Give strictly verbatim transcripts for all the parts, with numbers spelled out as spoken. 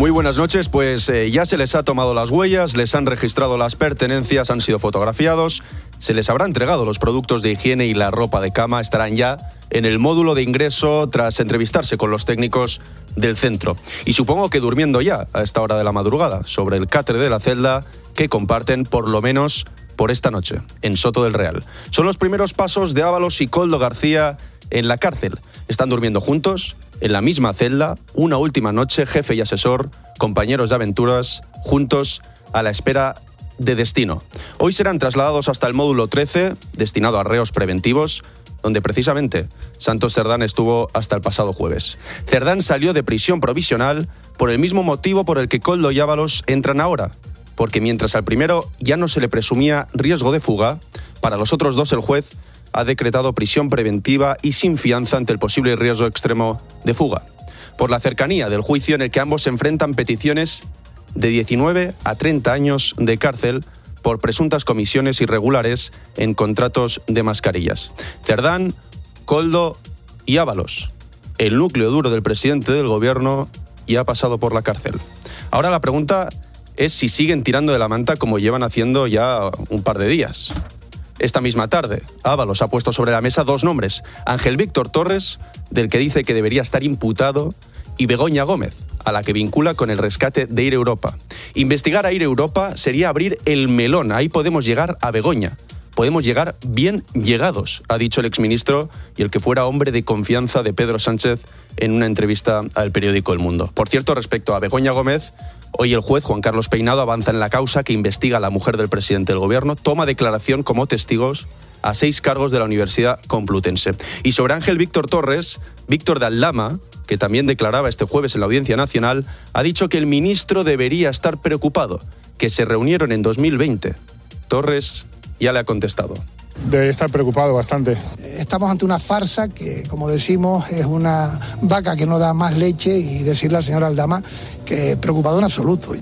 Muy buenas noches, pues eh, ya se les ha tomado las huellas, les han registrado las pertenencias, han sido fotografiados, se les habrá entregado los productos de higiene y la ropa de cama, estarán ya en el módulo de ingreso tras entrevistarse con los técnicos del centro. Y supongo que durmiendo ya a esta hora de la madrugada sobre el catre de la celda que comparten por lo menos por esta noche en Soto del Real. Son los primeros pasos de Ábalos y Koldo García en la cárcel. Están durmiendo juntos, en la misma celda, una última noche, jefe y asesor, compañeros de aventuras, juntos a la espera de destino. Hoy serán trasladados hasta el módulo trece, destinado a reos preventivos, donde precisamente Santos Cerdán estuvo hasta el pasado jueves. Cerdán salió de prisión provisional por el mismo motivo por el que Koldo y Ábalos entran ahora, porque mientras al primero ya no se le presumía riesgo de fuga, para los otros dos el juez ha decretado prisión preventiva y sin fianza ante el posible riesgo extremo de fuga, por la cercanía del juicio en el que ambos se enfrentan peticiones de diecinueve a treinta años de cárcel por presuntas comisiones irregulares en contratos de mascarillas. Cerdán, Koldo y Ábalos, el núcleo duro del presidente del gobierno, ya ha pasado por la cárcel. Ahora la pregunta es si siguen tirando de la manta como llevan haciendo ya un par de días. Esta misma tarde, Ábalos ha puesto sobre la mesa dos nombres: Ángel Víctor Torres, del que dice que debería estar imputado, y Begoña Gómez, a la que vincula con el rescate de Air Europa. Investigar a Air Europa sería abrir el melón. Ahí podemos llegar a Begoña. Podemos llegar bien llegados, ha dicho el exministro y el que fuera hombre de confianza de Pedro Sánchez en una entrevista al periódico El Mundo. Por cierto, respecto a Begoña Gómez, hoy el juez Juan Carlos Peinado avanza en la causa que investiga a la mujer del presidente del gobierno, toma declaración como testigos a seis cargos de la Universidad Complutense. Y sobre Ángel Víctor Torres, Víctor de Aldama, que también declaraba este jueves en la Audiencia Nacional, ha dicho que el ministro debería estar preocupado, que se reunieron en dos mil veinte. Torres ya le ha contestado. Debe estar preocupado bastante. Estamos ante una farsa que, como decimos, es una vaca que no da más leche, y decirle al señor Aldama que preocupado en absoluto.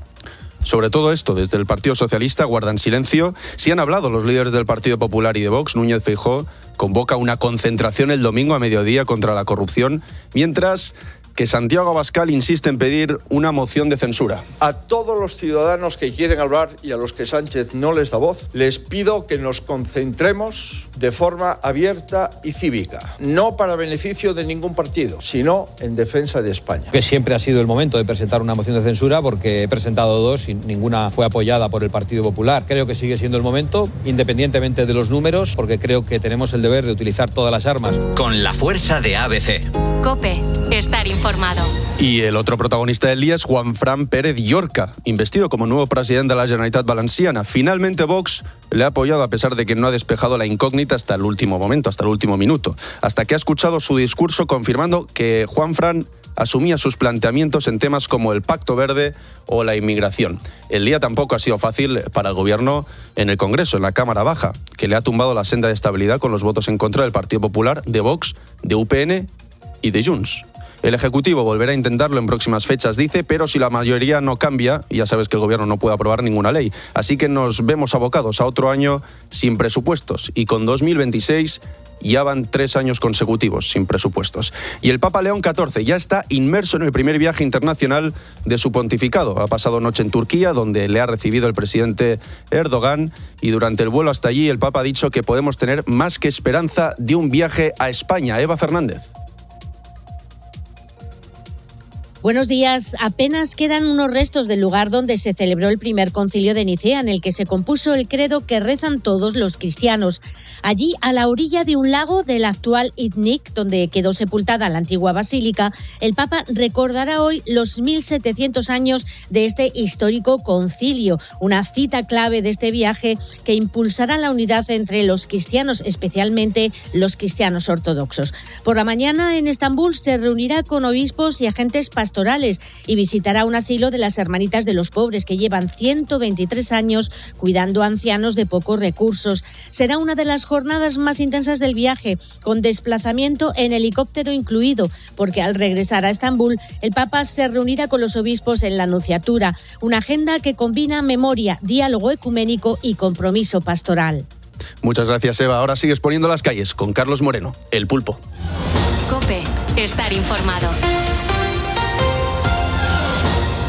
Sobre todo esto, desde el Partido Socialista guardan silencio. Sí han hablado los líderes del Partido Popular y de Vox. Núñez Feijóo convoca una concentración el domingo a mediodía contra la corrupción, mientras que Santiago Abascal insiste en pedir una moción de censura. A todos los ciudadanos que quieren hablar y a los que Sánchez no les da voz, les pido que nos concentremos de forma abierta y cívica, no para beneficio de ningún partido, sino en defensa de España. Que siempre ha sido el momento de presentar una moción de censura, porque he presentado dos y ninguna fue apoyada por el Partido Popular. Creo que sigue siendo el momento, independientemente de los números, porque creo que tenemos el deber de utilizar todas las armas. Con la fuerza de A B C. COPE. Estar informado. Y el otro protagonista del día es Juanfran Pérez Llorca, investido como nuevo presidente de la Generalitat Valenciana. Finalmente Vox le ha apoyado a pesar de que no ha despejado la incógnita hasta el último momento, hasta el último minuto, hasta que ha escuchado su discurso confirmando que Juanfran asumía sus planteamientos en temas como el Pacto Verde o la inmigración. El día tampoco ha sido fácil para el gobierno en el Congreso, en la Cámara Baja, que le ha tumbado la senda de estabilidad con los votos en contra del Partido Popular, de Vox, de U P N y de Junts. El Ejecutivo volverá a intentarlo en próximas fechas, dice, pero si la mayoría no cambia, ya sabes que el Gobierno no puede aprobar ninguna ley. Así que nos vemos abocados a otro año sin presupuestos. Y con dos mil veintiséis ya van tres años consecutivos sin presupuestos. Y el Papa León catorce ya está inmerso en el primer viaje internacional de su pontificado. Ha pasado noche en Turquía, donde le ha recibido el presidente Erdogan. Y durante el vuelo hasta allí, el Papa ha dicho que podemos tener más que esperanza de un viaje a España. Eva Fernández. Buenos días. Apenas quedan unos restos del lugar donde se celebró el primer concilio de Nicea, en el que se compuso el credo que rezan todos los cristianos. Allí, a la orilla de un lago del actual Iznik, donde quedó sepultada la antigua basílica, el Papa recordará hoy los mil setecientos años de este histórico concilio, una cita clave de este viaje que impulsará la unidad entre los cristianos, especialmente los cristianos ortodoxos. Por la mañana, en Estambul, se reunirá con obispos y agentes pastorales y visitará un asilo de las Hermanitas de los Pobres, que llevan ciento veintitrés años cuidando a ancianos de pocos recursos. Será una de las jornadas más intensas del viaje, con desplazamiento en helicóptero incluido, porque al regresar a Estambul, el Papa se reunirá con los obispos en la Nunciatura, una agenda que combina memoria, diálogo ecuménico y compromiso pastoral. Muchas gracias, Eva. Ahora sigues poniendo las calles con Carlos Moreno, el pulpo. COPE. Estar informado.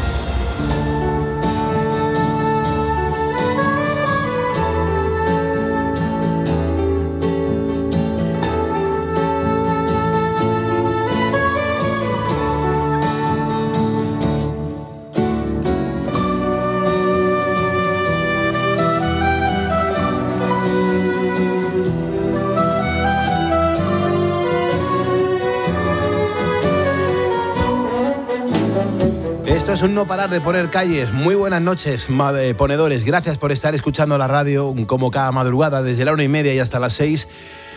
Esto es un no parar de poner calles. Muy buenas noches, ponedores. Gracias por estar escuchando la radio como cada madrugada, desde la una y media y hasta las seis.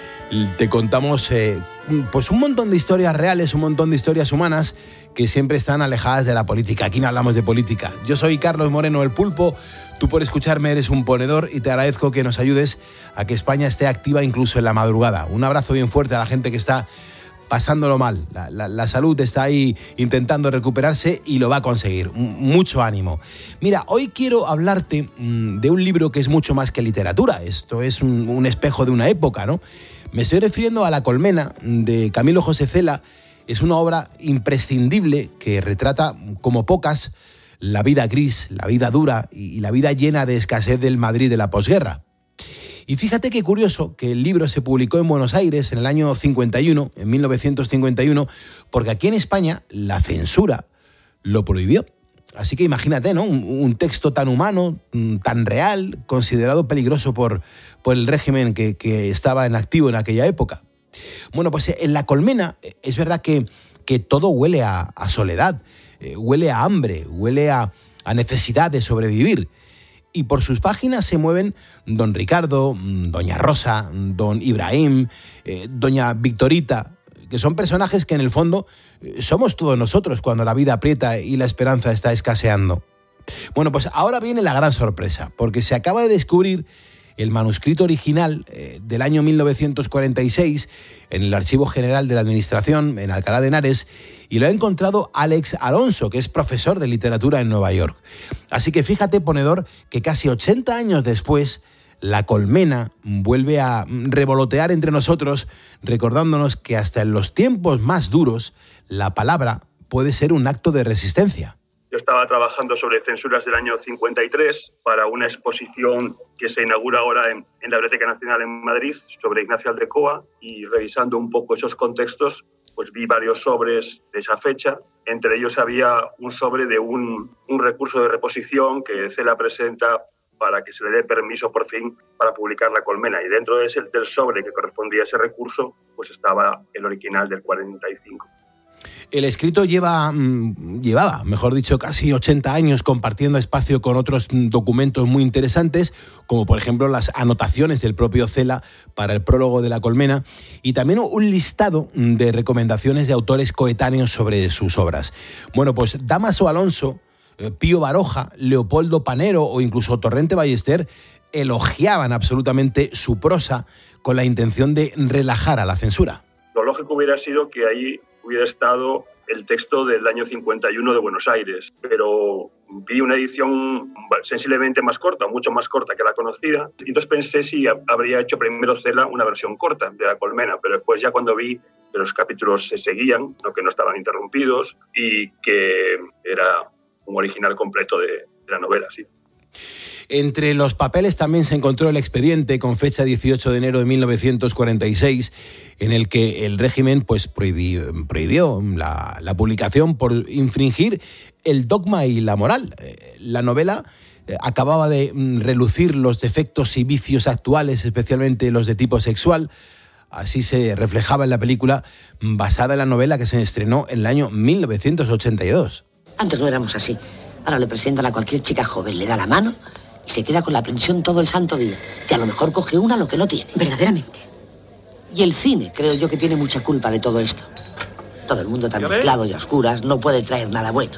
Te contamos eh, pues un montón de historias reales, un montón de historias humanas que siempre están alejadas de la política. Aquí no hablamos de política. Yo soy Carlos Moreno, el Pulpo. Tú por escucharme eres un ponedor y te agradezco que nos ayudes a que España esté activa incluso en la madrugada. Un abrazo bien fuerte a la gente que está pasándolo mal. La, la, la salud está ahí intentando recuperarse y lo va a conseguir. M- mucho ánimo. Mira, hoy quiero hablarte mmm, de un libro que es mucho más que literatura. Esto es un, un espejo de una época, ¿no? Me estoy refiriendo a La colmena, de Camilo José Cela. Es una obra imprescindible que retrata, como pocas, la vida gris, la vida dura y la vida llena de escasez del Madrid de la posguerra. Y fíjate qué curioso que el libro se publicó en Buenos Aires en el año cincuenta y uno, en mil novecientos cincuenta y uno, porque aquí en España la censura lo prohibió. Así que imagínate, ¿no? Un, un texto tan humano, tan real, considerado peligroso por, por el régimen que, que estaba en activo en aquella época. Bueno, pues en La colmena es verdad que, que todo huele a, a soledad, eh, huele a hambre, huele a, a necesidad de sobrevivir. Y por sus páginas se mueven don Ricardo, doña Rosa, don Ibrahim, eh, doña Victorita, que son personajes que en el fondo eh, somos todos nosotros cuando la vida aprieta y la esperanza está escaseando. Bueno, pues ahora viene la gran sorpresa, porque se acaba de descubrir el manuscrito original eh, del año mil novecientos cuarenta y seis en el Archivo General de la Administración, en Alcalá de Henares, y lo ha encontrado Alex Alonso, que es profesor de literatura en Nueva York. Así que fíjate, ponedor, que casi ochenta años después, La colmena vuelve a revolotear entre nosotros, recordándonos que hasta en los tiempos más duros, la palabra puede ser un acto de resistencia. Yo estaba trabajando sobre censuras del año cincuenta y tres para una exposición que se inaugura ahora en, en la Biblioteca Nacional en Madrid sobre Ignacio Aldecoa, y revisando un poco esos contextos, pues vi varios sobres de esa fecha. Entre ellos había un sobre de un, un recurso de reposición que Cela presenta para que se le dé permiso por fin para publicar La colmena. Y dentro de ese, del sobre que correspondía a ese recurso, pues estaba el original del cuarenta y cinco. El escrito lleva, llevaba, mejor dicho, casi ochenta años compartiendo espacio con otros documentos muy interesantes, como por ejemplo las anotaciones del propio Cela para el prólogo de La colmena, y también un listado de recomendaciones de autores coetáneos sobre sus obras. Bueno, pues Dámaso Alonso, Pío Baroja, Leopoldo Panero o incluso Torrente Ballester elogiaban absolutamente su prosa con la intención de relajar a la censura. Lo lógico hubiera sido que ahí hubiera estado el texto del año cincuenta y uno de Buenos Aires, pero vi una edición sensiblemente más corta, mucho más corta que la conocida, y entonces pensé si habría hecho primero Cela una versión corta de La colmena, pero después ya cuando vi que los capítulos se seguían, ¿no?, que no estaban interrumpidos y que era un original completo de, de la novela, sí. Entre los papeles también se encontró el expediente con fecha dieciocho de enero de mil novecientos cuarenta y seis, en el que el régimen pues, prohibió, prohibió la, la publicación por infringir el dogma y la moral. La novela acababa de relucir los defectos y vicios actuales, especialmente los de tipo sexual. Así se reflejaba en la película basada en la novela que se estrenó en el año mil novecientos ochenta y dos. Antes no éramos así. Ahora le presentan a cualquier chica joven, le da la mano y se queda con la aprensión todo el santo día. Y a lo mejor coge una lo que no tiene. Verdaderamente. Y el cine, creo yo, que tiene mucha culpa de todo esto. Todo el mundo tan mezclado y a oscuras no puede traer nada bueno.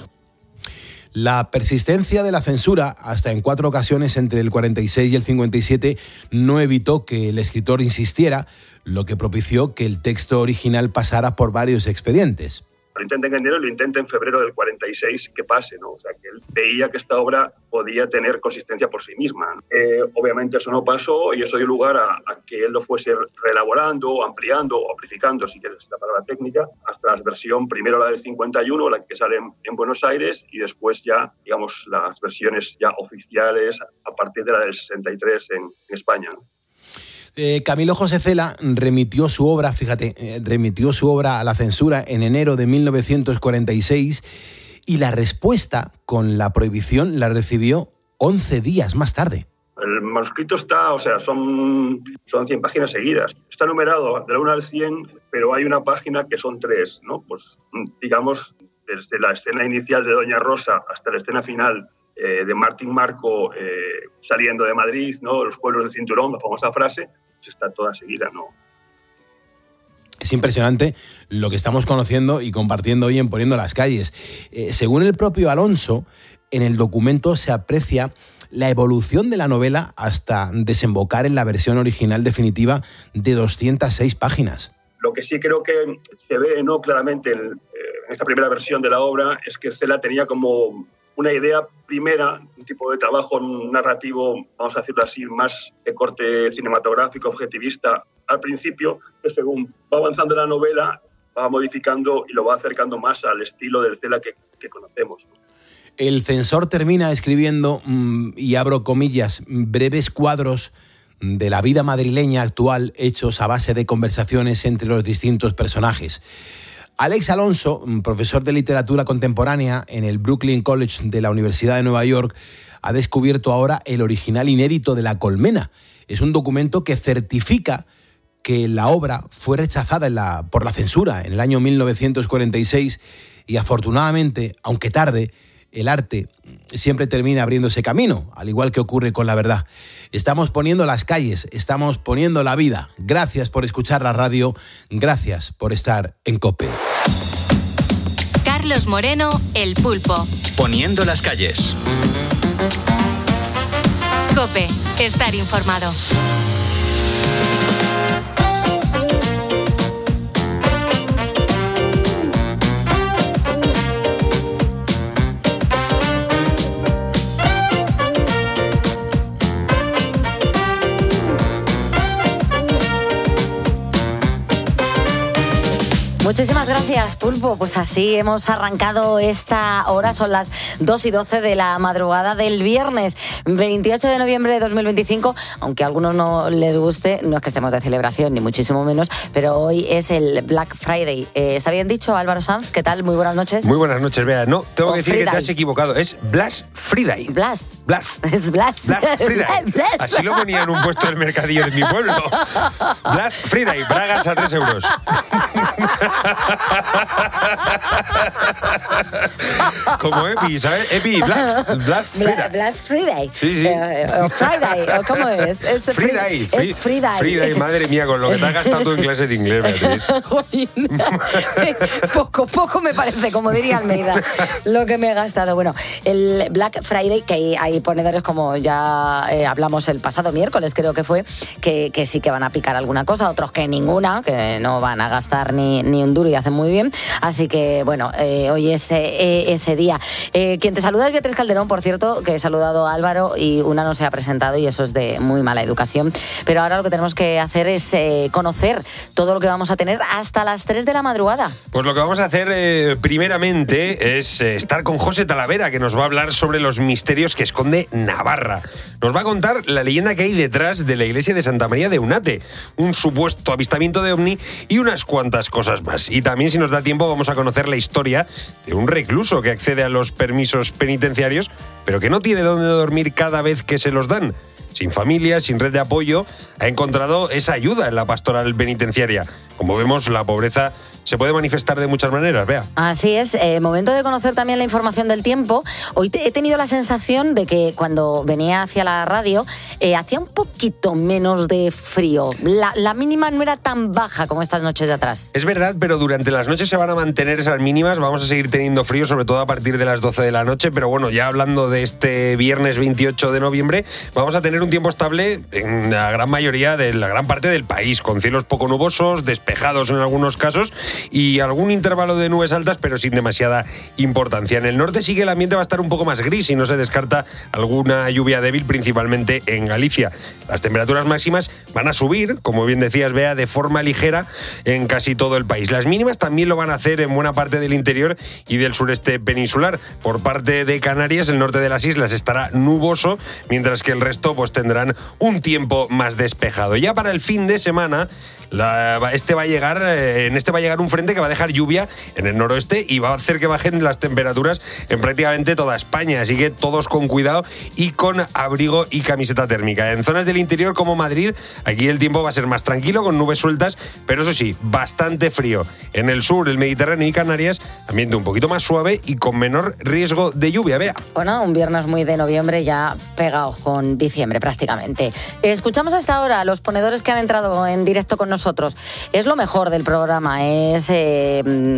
La persistencia de la censura, hasta en cuatro ocasiones entre el cuarenta y seis y el cincuenta y siete, no evitó que el escritor insistiera, lo que propició que el texto original pasara por varios expedientes. Lo intenta en enero y lo intenta en febrero del cuarenta y seis que pase, ¿no? O sea, que él veía que esta obra podía tener consistencia por sí misma. Eh, obviamente eso no pasó y eso dio lugar a, a que él lo fuese reelaborando, ampliando o amplificando, si quieres la palabra técnica, hasta la versión, primero la del cincuenta y uno, la que sale en, en Buenos Aires, y después ya, digamos, las versiones ya oficiales a partir de la del sesenta y tres en, en España, ¿no? Eh, Camilo José Cela remitió su obra, fíjate, eh, remitió su obra a la censura en enero de mil novecientos cuarenta y seis y la respuesta con la prohibición la recibió once días más tarde. El manuscrito está, o sea, son, son cien páginas seguidas. Está numerado de la una al cien, pero hay una página que son tres, ¿no? Pues digamos, desde la escena inicial de Doña Rosa hasta la escena final eh, de Martín Marco eh, saliendo de Madrid, ¿no? Los pueblos del cinturón, la famosa frase, pues está toda seguida, ¿no? Es impresionante lo que estamos conociendo y compartiendo hoy en Poniendo las Calles. Eh, según el propio Alonso, en el documento se aprecia la evolución de la novela hasta desembocar en la versión original definitiva de doscientas seis páginas. Lo que sí creo que se ve, ¿no?, claramente en, en esta primera versión de la obra es que Cela tenía como una idea primera, un tipo de trabajo narrativo, vamos a decirlo así, más de corte cinematográfico, objetivista al principio, que según va avanzando la novela, va modificando y lo va acercando más al estilo del Cela que, que conocemos. El censor termina escribiendo, mmm, y abro comillas, breves cuadros de la vida madrileña actual hechos a base de conversaciones entre los distintos personajes. Alex Alonso, profesor de literatura contemporánea en el Brooklyn College de la Universidad de Nueva York, ha descubierto ahora el original inédito de La Colmena. Es un documento que certifica que la obra fue rechazada en la, por la censura en el año mil novecientos cuarenta y seis y afortunadamente, aunque tarde, el arte siempre termina abriéndose camino, al igual que ocurre con la verdad. Estamos poniendo las calles, estamos poniendo la vida. Gracias por escuchar la radio, gracias por estar en COPE. Carlos Moreno, El Pulpo. Poniendo las calles. COPE, estar informado. Muchísimas gracias, Pulpo. Pues así hemos arrancado esta hora. Son las dos y doce de la madrugada del viernes veintiocho de noviembre de dos mil veinticinco. Aunque a algunos no les guste, no es que estemos de celebración, ni muchísimo menos, pero hoy es el Black Friday. Eh, ¿Está bien dicho, Álvaro Sanz? ¿Qué tal? Muy buenas noches. Muy buenas noches, Bea. No, tengo O que decir Friday. que te has equivocado. Es Blas Friday. Blas. Blas. Es Blas. Blas Friday. Blas. Así lo ponía en un puesto del mercadillo de mi pueblo. Blas Friday. Bragas a tres euros. Como Epi, ¿sabes? Epi, Blas, Blas Friday. Blas Friday. Sí, sí. Eh, o Friday, o ¿cómo es? Es Friday. Fri- Es Friday. Friday, madre mía, con lo que te has gastado tú en clase de inglés, Beatriz. Poco, poco me parece, como diría Almeida, lo que me he gastado. Bueno, el Black Friday, que hay, hay ponedores, como ya eh, hablamos el pasado miércoles, creo que fue, que, que sí que van a picar alguna cosa, otros que ninguna, que no van a gastar ni, ni un duro y hacen muy bien. Así que, bueno, eh, hoy es eh, ese día. Eh, quien te saluda es Beatriz Calderón, por cierto, que he saludado a Álvaro y una no se ha presentado y eso es de muy mala educación. Pero ahora lo que tenemos que hacer es eh, conocer todo lo que vamos a tener hasta las tres de la madrugada. Pues lo que vamos a hacer eh, primeramente es eh, estar con José Talavera, que nos va a hablar sobre los misterios que esconde Navarra. Nos va a contar la leyenda que hay detrás de la iglesia de Santa María de Eunate, un supuesto avistamiento de ovni y unas cuantas cosas más. Y también, si nos da tiempo, vamos a conocer la historia de un recluso que accede a los permisos penitenciarios, pero que no tiene dónde dormir cada vez que se los dan. Sin familia, sin red de apoyo, ha encontrado esa ayuda en la pastoral penitenciaria. Como vemos, la pobreza se puede manifestar de muchas maneras, Bea. Así es, eh, momento de conocer también la información del tiempo. Hoy te, he tenido la sensación de que cuando venía hacia la radio eh, hacía un poquito menos de frío. La, la mínima no era tan baja como estas noches de atrás. Es verdad, pero durante las noches se van a mantener esas mínimas. Vamos a seguir teniendo frío, sobre todo a partir de las doce de la noche. Pero bueno, ya hablando de este viernes veintiocho de noviembre, vamos a tener un tiempo estable en la gran mayoría de la gran parte del país, con cielos poco nubosos, despejados en algunos casos y algún intervalo de nubes altas, pero sin demasiada importancia. En el norte sí que el ambiente va a estar un poco más gris y no se descarta alguna lluvia débil, principalmente en Galicia. Las temperaturas máximas van a subir, como bien decías, Bea, de forma ligera en casi todo el país. Las mínimas también lo van a hacer en buena parte del interior y del sureste peninsular. Por parte de Canarias, el norte de las islas estará nuboso, mientras que el resto pues tendrán un tiempo más despejado. Ya para el fin de semana, la, este va a llegar, eh, en este va a llegar un frente que va a dejar lluvia en el noroeste y va a hacer que bajen las temperaturas en prácticamente toda España. Así que todos con cuidado y con abrigo y camiseta térmica. En zonas del interior como Madrid Aquí el tiempo va a ser más tranquilo, con nubes sueltas, pero eso sí, bastante frío. En el sur, el Mediterráneo y Canarias, ambiente un poquito más suave y con menor riesgo de lluvia. Vea. Bueno, un viernes muy de noviembre ya pegados con diciembre prácticamente. Escuchamos hasta ahora a los ponedores que han entrado en directo con nosotros. Es lo mejor del programa, es eh,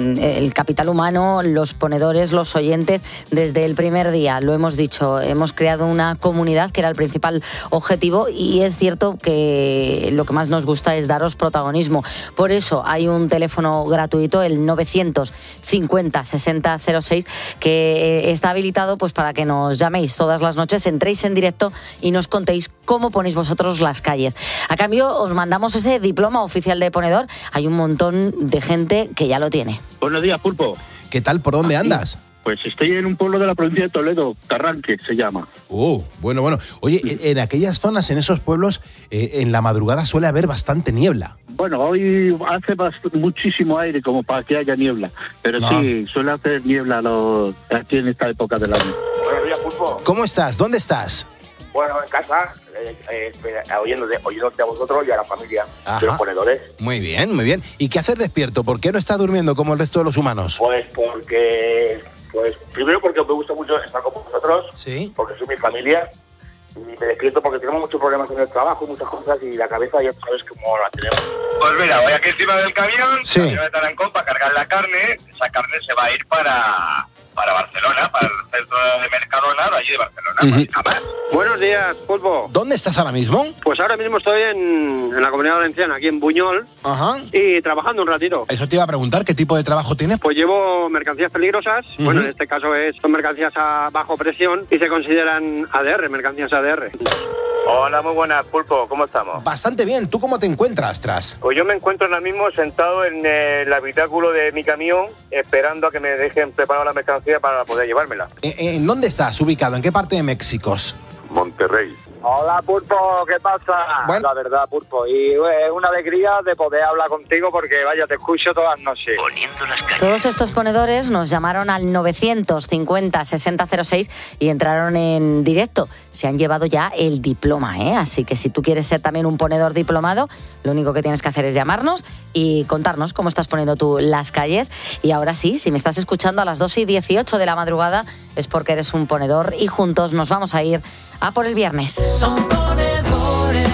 el capital humano, los ponedores, los oyentes, desde el primer día, lo hemos dicho, hemos creado una comunidad que era el principal objetivo y es cierto que lo que más nos gusta es daros protagonismo. Por eso hay un teléfono gratuito, el novecientos cincuenta sesenta cero seis, que está habilitado pues para que nos llaméis todas las noches, entréis en directo y nos contéis cómo ponéis vosotros las calles. A cambio os mandamos ese diploma oficial de ponedor. Hay un montón de gente que ya lo tiene. Buenos días, Pulpo. ¿Qué tal? ¿Por dónde andas? Pues estoy en un pueblo de la provincia de Toledo, Carranque se llama. Oh, bueno, bueno. Oye, en aquellas zonas, en esos pueblos, eh, en la madrugada suele haber bastante niebla. Bueno, hoy hace muchísimo aire como para que haya niebla, pero no. Sí, suele hacer niebla los, aquí en esta época del año. Buenos días, Pulpo. ¿Cómo estás? ¿Dónde estás? Bueno, en casa, eh, eh, oyéndote, oyéndote a vosotros y a la familia, Ajá. de los ponedores. Muy bien, muy bien. ¿Y qué haces despierto? ¿Por qué no estás durmiendo como el resto de los humanos? Pues porque, pues primero porque me gusta mucho estar con vosotros, ¿Sí? porque soy mi familia, y me despierto porque tenemos muchos problemas en el trabajo, muchas cosas, y la cabeza ya sabes cómo la tenemos. Pues mira, voy aquí encima del camión, sí. de Tarancón, para cargar la carne. Esa carne se va a ir para... para Barcelona, para el centro de Mercadona, de allí de Barcelona. Uh-huh. Pues, buenos días, Pulpo. ¿Dónde estás ahora mismo? Pues ahora mismo estoy en, en la Comunidad Valenciana, aquí en Buñol, Ajá. y trabajando un ratito. Eso te iba a preguntar, ¿qué tipo de trabajo tienes? Pues llevo mercancías peligrosas, uh-huh. bueno, en este caso es, son mercancías a bajo presión y se consideran A D R, mercancías A D R. Hola, muy buenas, Pulpo, ¿cómo estamos? Bastante bien, ¿tú cómo te encuentras, Tras? Pues yo me encuentro ahora mismo sentado en el habitáculo de mi camión, esperando a que me dejen preparar la mercancía para poder llevármela. ¿En dónde estás ubicado? ¿En qué parte de México? Monterrey. Hola, Pulpo, ¿qué pasa? Bueno. La verdad, Pulpo, y es una alegría de poder hablar contigo porque, vaya, te escucho todas las noches. Poniendo las calles. Todos estos ponedores nos llamaron al novecientos cincuenta sesenta cero seis y entraron en directo. Se han llevado ya el diploma, ¿eh? Así que si tú quieres ser también un ponedor diplomado, lo único que tienes que hacer es llamarnos y contarnos cómo estás poniendo tú las calles. Y ahora sí, si me estás escuchando a las dos y dieciocho de la madrugada, es porque eres un ponedor y juntos nos vamos a ir a por el viernes. Son ponedores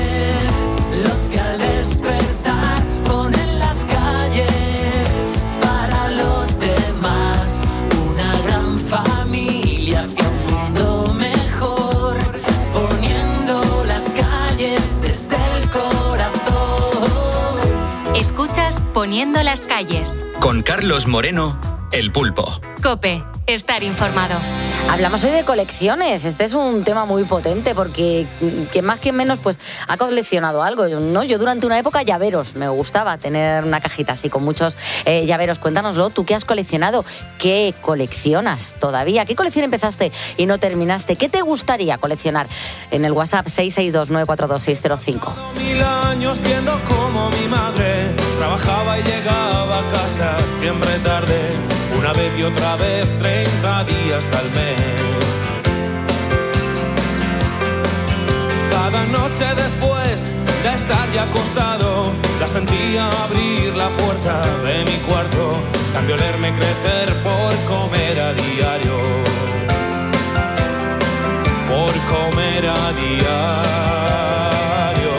los que al despertar ponen las calles para los demás. Una gran familia hacia un mundo mejor, poniendo las calles desde el corazón. Escuchas Poniendo las calles. Con Carlos Moreno, El Pulpo. COPE, estar informado. Hablamos hoy de colecciones. Este es un tema muy potente porque quien más, quien menos, pues ha coleccionado algo, ¿no? Yo durante una época llaveros, me gustaba tener una cajita así con muchos eh, llaveros. Cuéntanoslo, ¿tú qué has coleccionado? ¿Qué coleccionas todavía? ¿Qué colección empezaste y no terminaste? ¿Qué te gustaría coleccionar? En el WhatsApp seis seis dos nueve cuatro dos seis cero cinco. Mil años viendo cómo mi madre trabajaba y llegaba a casa siempre tarde, una vez y otra vez, treinta días al mes. Cada noche después de estar ya acostado, la sentía abrir la puerta de mi cuarto, cambió olerme crecer por comer a diario, por comer a diario.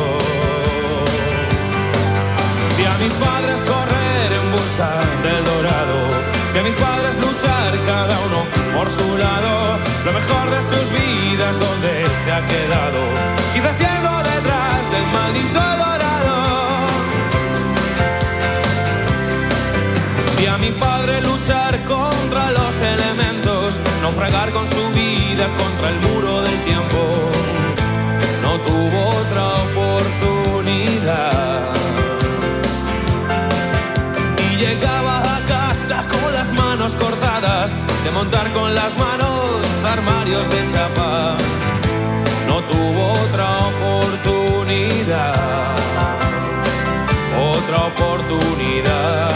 Vi a mis padres correr en busca del dorado, vi a mis padres luchar cada uno por su lado, lo mejor de sus vidas donde se ha quedado, quizás yendo detrás del maldito dorado. Vi a mi padre luchar contra los elementos, naufragar con su vida contra el muro del tiempo, no tuvo otra oportunidad. Llegaba a casa con las manos cortadas, de montar con las manos armarios de chapa. No tuvo otra oportunidad, otra oportunidad.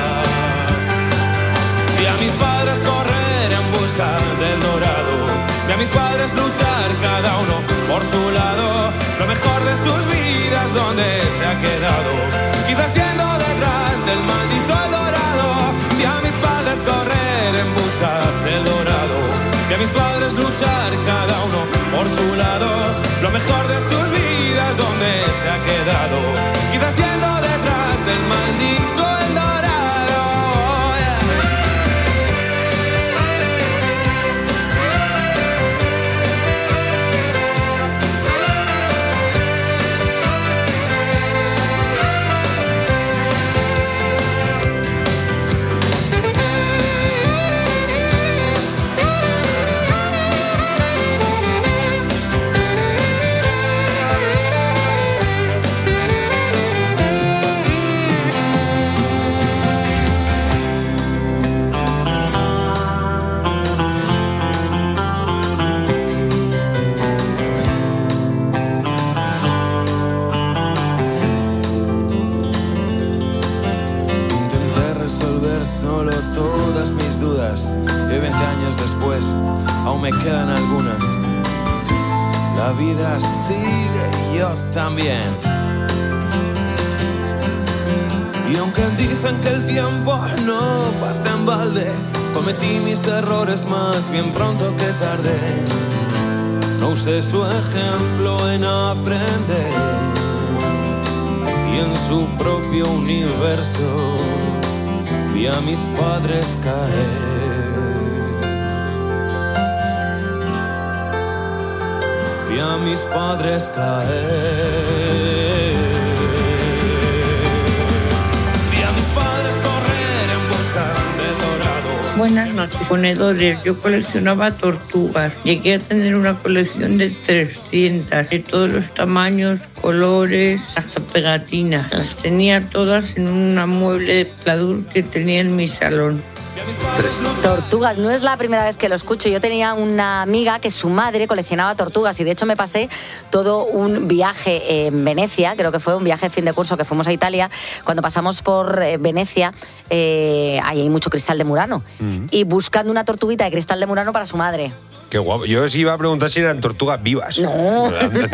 Vi a mis padres correr en busca del dorado, vi a mis padres luchar cada uno por su lado, lo mejor de sus vidas donde se ha quedado, quizás yendo detrás del maldito dorado. Vi a mis padres correr en busca del dorado, vi a mis padres luchar cada uno por su lado, lo mejor de sus vidas donde se ha quedado, quizás yendo detrás del maldito el dorado. Solo todas mis dudas, y veinte años después aún me quedan algunas. La vida sigue y yo también. Y aunque dicen que el tiempo no pasa en balde, cometí mis errores más bien pronto que tarde. No usé su ejemplo en aprender, y en su propio universo vi a mis padres caer, vi a mis padres caer, vi a mis padres correr en busca del dorado. Buenas noches, ponedores. Yo coleccionaba tortugas. Llegué a tener una colección de trescientas, de todos los tamaños, colores, hasta pegatinas. Las tenía todas en una mueble de pladur que tenía en mi salón. Tortugas, no es la primera vez que lo escucho. Yo tenía una amiga que su madre coleccionaba tortugas y de hecho me pasé todo un viaje en Venecia, creo que fue un viaje de fin de curso que fuimos a Italia. Cuando pasamos por Venecia, eh, ahí hay mucho cristal de Murano, mm. y buscando una tortuguita de cristal de Murano para su madre. Qué guapo. Yo os iba a preguntar si eran tortugas vivas. No.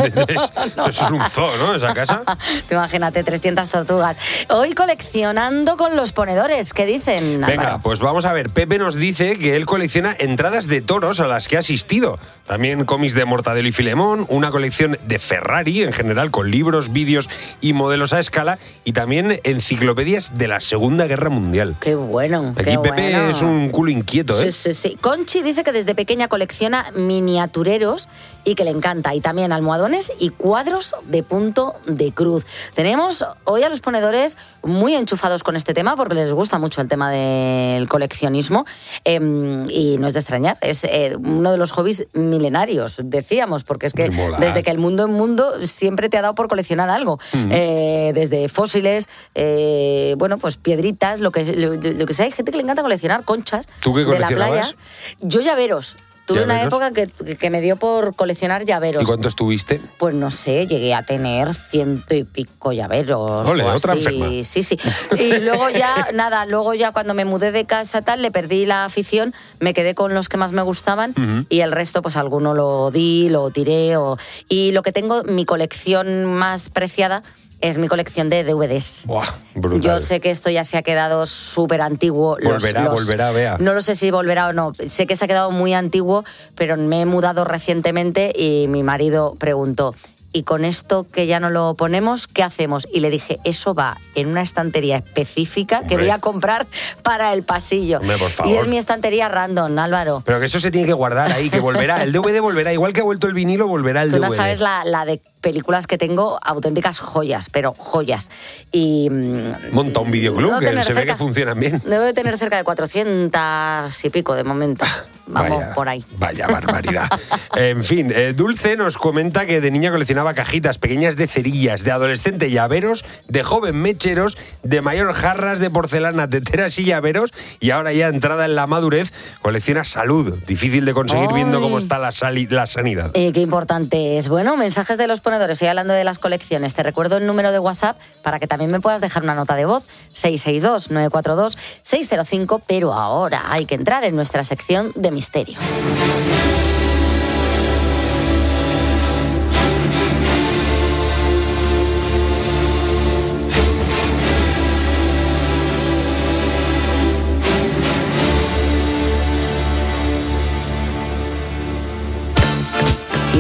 Eso es un zoo, ¿no? Esa casa. Imagínate, trescientas tortugas. Hoy coleccionando con los ponedores. ¿Qué dicen, Álvaro? Venga, pues vamos a ver. Pepe nos dice que él colecciona entradas de toros a las que ha asistido. También cómics de Mortadelo y Filemón, una colección de Ferrari en general, con libros, vídeos y modelos a escala, y también enciclopedias de la Segunda Guerra Mundial. Qué bueno. Aquí qué Pepe bueno. es un culo inquieto, ¿eh? Sí, sí, sí. Conchi dice que desde pequeña colecciona miniatureros y que le encanta, y también almohadones y cuadros de punto de cruz. Tenemos hoy a los ponedores muy enchufados con este tema porque les gusta mucho el tema del coleccionismo, eh, y no es de extrañar, es eh, uno de los hobbies milenarios, decíamos, porque es que desde que el mundo es mundo siempre te ha dado por coleccionar algo, uh-huh. eh, desde fósiles, eh, bueno, pues piedritas, lo que, lo, lo que sea. Hay gente que le encanta coleccionar conchas de la playa. Yo llaveros. Tuve ¿Llaveros? Una época que, que me dio por coleccionar llaveros. ¿Y cuántos tuviste? Pues no sé, llegué a tener ciento y pico llaveros. Ole, otra enferma. Sí, sí. Y luego ya, nada, luego ya cuando me mudé de casa tal, le perdí la afición, me quedé con los que más me gustaban, uh-huh. y el resto, pues alguno lo di, lo tiré. O... Y lo que tengo, mi colección más preciada, es mi colección de D V Ds. Buah, brutal. Yo sé que esto ya se ha quedado súper antiguo. Volverá, los, los, volverá, vea. No lo sé si volverá o no. Sé que se ha quedado muy antiguo, pero me he mudado recientemente y mi marido preguntó, ¿y con esto que ya no lo ponemos, qué hacemos? Y le dije, eso va en una estantería específica, hombre, que voy a comprar para el pasillo. Hombre, por favor. Y es mi estantería random, Álvaro. Pero que eso se tiene que guardar ahí, que volverá. El D V D volverá. Igual que ha vuelto el vinilo, volverá el Tú D V D. Tú no sabes la, la de películas que tengo, auténticas joyas, pero joyas. Y monta un videoclub que se cerca, ve que funcionan bien. Debo de tener cerca de cuatrocientas y pico de momento. Vamos, vaya, por ahí. Vaya barbaridad. En fin, eh, Dulce nos comenta que de niña coleccionaba cajitas pequeñas de cerillas, de adolescente llaveros, de joven mecheros, de mayor jarras de porcelana, teteras y llaveros, y ahora ya entrada en la madurez colecciona salud. Difícil de conseguir. Ay. Viendo cómo está la, sali- la sanidad. Eh, qué importante es. Bueno, mensajes de los ponedores. Estoy hablando de las colecciones. Te recuerdo el número de WhatsApp para que también me puedas dejar una nota de voz. seis seis dos, nueve cuatro dos, seis cero cinco. Pero ahora hay que entrar en nuestra sección de misterio.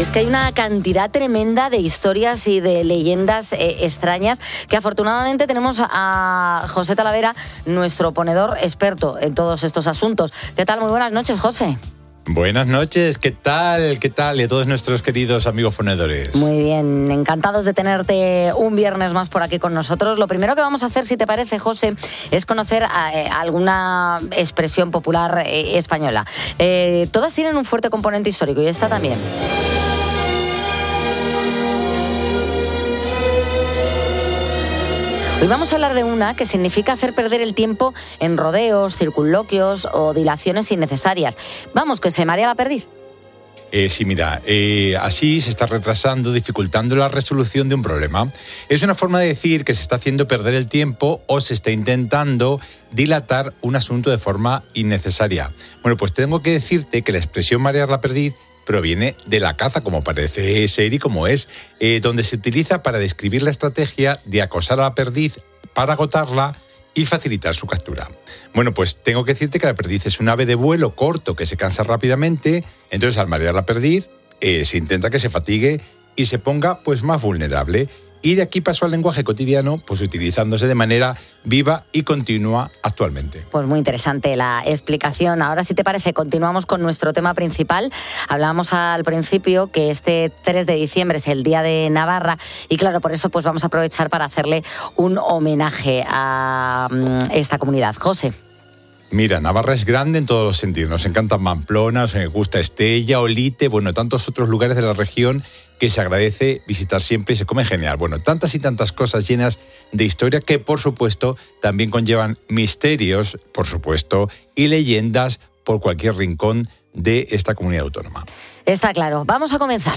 es que hay una cantidad tremenda de historias y de leyendas eh, extrañas que afortunadamente tenemos a José Talavera, nuestro ponedor experto en todos estos asuntos. ¿Qué tal? Muy buenas noches, José. Buenas noches, ¿qué tal? ¿Qué tal? Y a todos nuestros queridos amigos ponedores. Muy bien, encantados de tenerte un viernes más por aquí con nosotros. Lo primero que vamos a hacer, si te parece, José, es conocer a, eh, alguna expresión popular eh, española. Eh, todas tienen un fuerte componente histórico y esta también. Hoy vamos a hablar de una que significa hacer perder el tiempo en rodeos, circunloquios o dilaciones innecesarias. Vamos, que se marea la perdiz. Eh, sí, mira, eh, así se está retrasando, dificultando la resolución de un problema. Es una forma de decir que se está haciendo perder el tiempo o se está intentando dilatar un asunto de forma innecesaria. Bueno, pues tengo que decirte que la expresión marear la perdiz proviene de la caza, como parece ser y como es, eh, donde se utiliza para describir la estrategia de acosar a la perdiz para agotarla y facilitar su captura. Bueno, pues tengo que decirte que la perdiz es un ave de vuelo corto que se cansa rápidamente, entonces al marear la perdiz eh, se intenta que se fatigue y se ponga pues más vulnerable. Y de aquí pasó al lenguaje cotidiano, pues utilizándose de manera viva y continua actualmente. Pues muy interesante la explicación. Ahora, si te parece, continuamos con nuestro tema principal. Hablábamos al principio que este tres de diciembre es el Día de Navarra y claro, por eso pues vamos a aprovechar para hacerle un homenaje a esta comunidad. José. Mira, Navarra es grande en todos los sentidos. Nos encanta Pamplona, nos gusta Estella, Olite, bueno, tantos otros lugares de la región que se agradece visitar siempre y se come genial. Bueno, tantas y tantas cosas llenas de historia que, por supuesto, también conllevan misterios, por supuesto, y leyendas por cualquier rincón de esta comunidad autónoma. Está claro. Vamos a comenzar.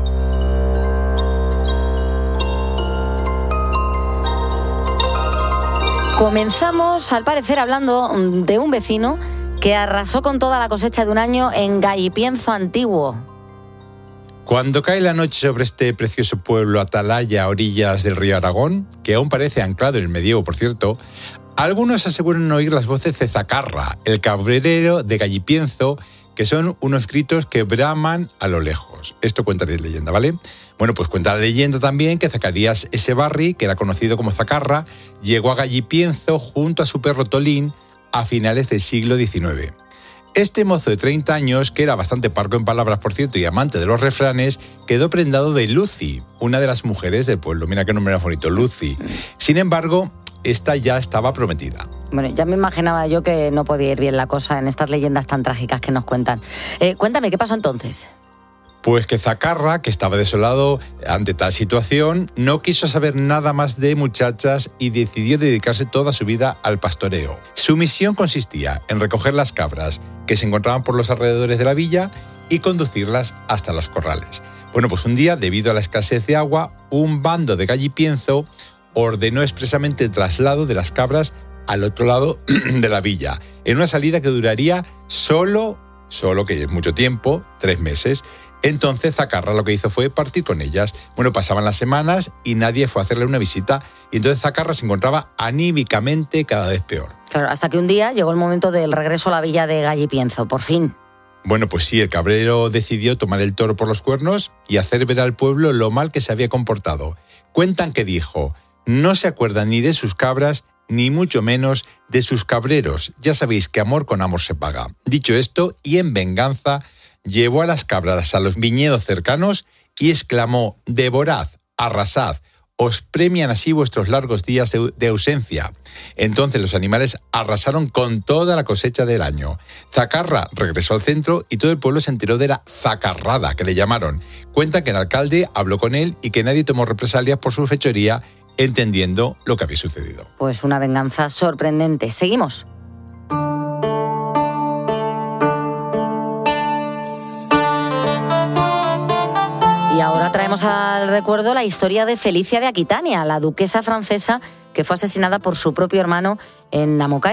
Comenzamos, al parecer, hablando de un vecino que arrasó con toda la cosecha de un año en Gallipienzo Antiguo. Cuando cae la noche sobre este precioso pueblo atalaya a orillas del río Aragón, que aún parece anclado en el medievo, por cierto, algunos aseguran oír las voces de Zacarra, el cabrero de Gallipienzo, que son unos gritos que braman a lo lejos. Esto cuenta la leyenda, ¿vale? Bueno, pues cuenta la leyenda también que Zacarías Echevarri, que era conocido como Zacarra, llegó a Gallipienzo junto a su perro Tolín a finales del siglo diecinueve. Este mozo de treinta años, que era bastante parco en palabras, por cierto, y amante de los refranes, quedó prendado de Lucy, una de las mujeres del pueblo. Mira qué nombre más bonito, Lucy. Sin embargo, esta ya estaba prometida. Bueno, ya me imaginaba yo que no podía ir bien la cosa en estas leyendas tan trágicas que nos cuentan. Eh, cuéntame, ¿qué pasó entonces? Pues que Zacarra, que estaba desolado ante tal situación, no quiso saber nada más de muchachas y decidió dedicarse toda su vida al pastoreo. Su misión consistía en recoger las cabras que se encontraban por los alrededores de la villa y conducirlas hasta los corrales. Bueno, pues un día, debido a la escasez de agua, un bando de Gallipienzo ordenó expresamente el traslado de las cabras al otro lado de la villa, en una salida que duraría solo, solo que es mucho tiempo, tres meses. Entonces Zacarra lo que hizo fue partir con ellas. Bueno, pasaban las semanas y nadie fue a hacerle una visita. Y entonces Zacarra se encontraba anímicamente cada vez peor. Claro, hasta que un día llegó el momento del regreso a la villa de Gallipienzo, por fin. Bueno, pues sí, el cabrero decidió tomar el toro por los cuernos y hacer ver al pueblo lo mal que se había comportado. Cuentan que dijo, no se acuerdan ni de sus cabras, ni mucho menos de sus cabreros. Ya sabéis que amor con amor se paga. Dicho esto, y en venganza, llevó a las cabras a los viñedos cercanos y exclamó, devorad, arrasad, os premian así vuestros largos días de ausencia. Entonces los animales arrasaron con toda la cosecha del año. Zacarra regresó al centro y todo el pueblo se enteró de la zacarrada, que le llamaron. Cuenta que el alcalde habló con él y que nadie tomó represalias por su fechoría, entendiendo lo que había sucedido. Pues una venganza sorprendente. Seguimos. Y ahora traemos al recuerdo la historia de Felicia de Aquitania, la duquesa francesa que fue asesinada por su propio hermano en Namocain.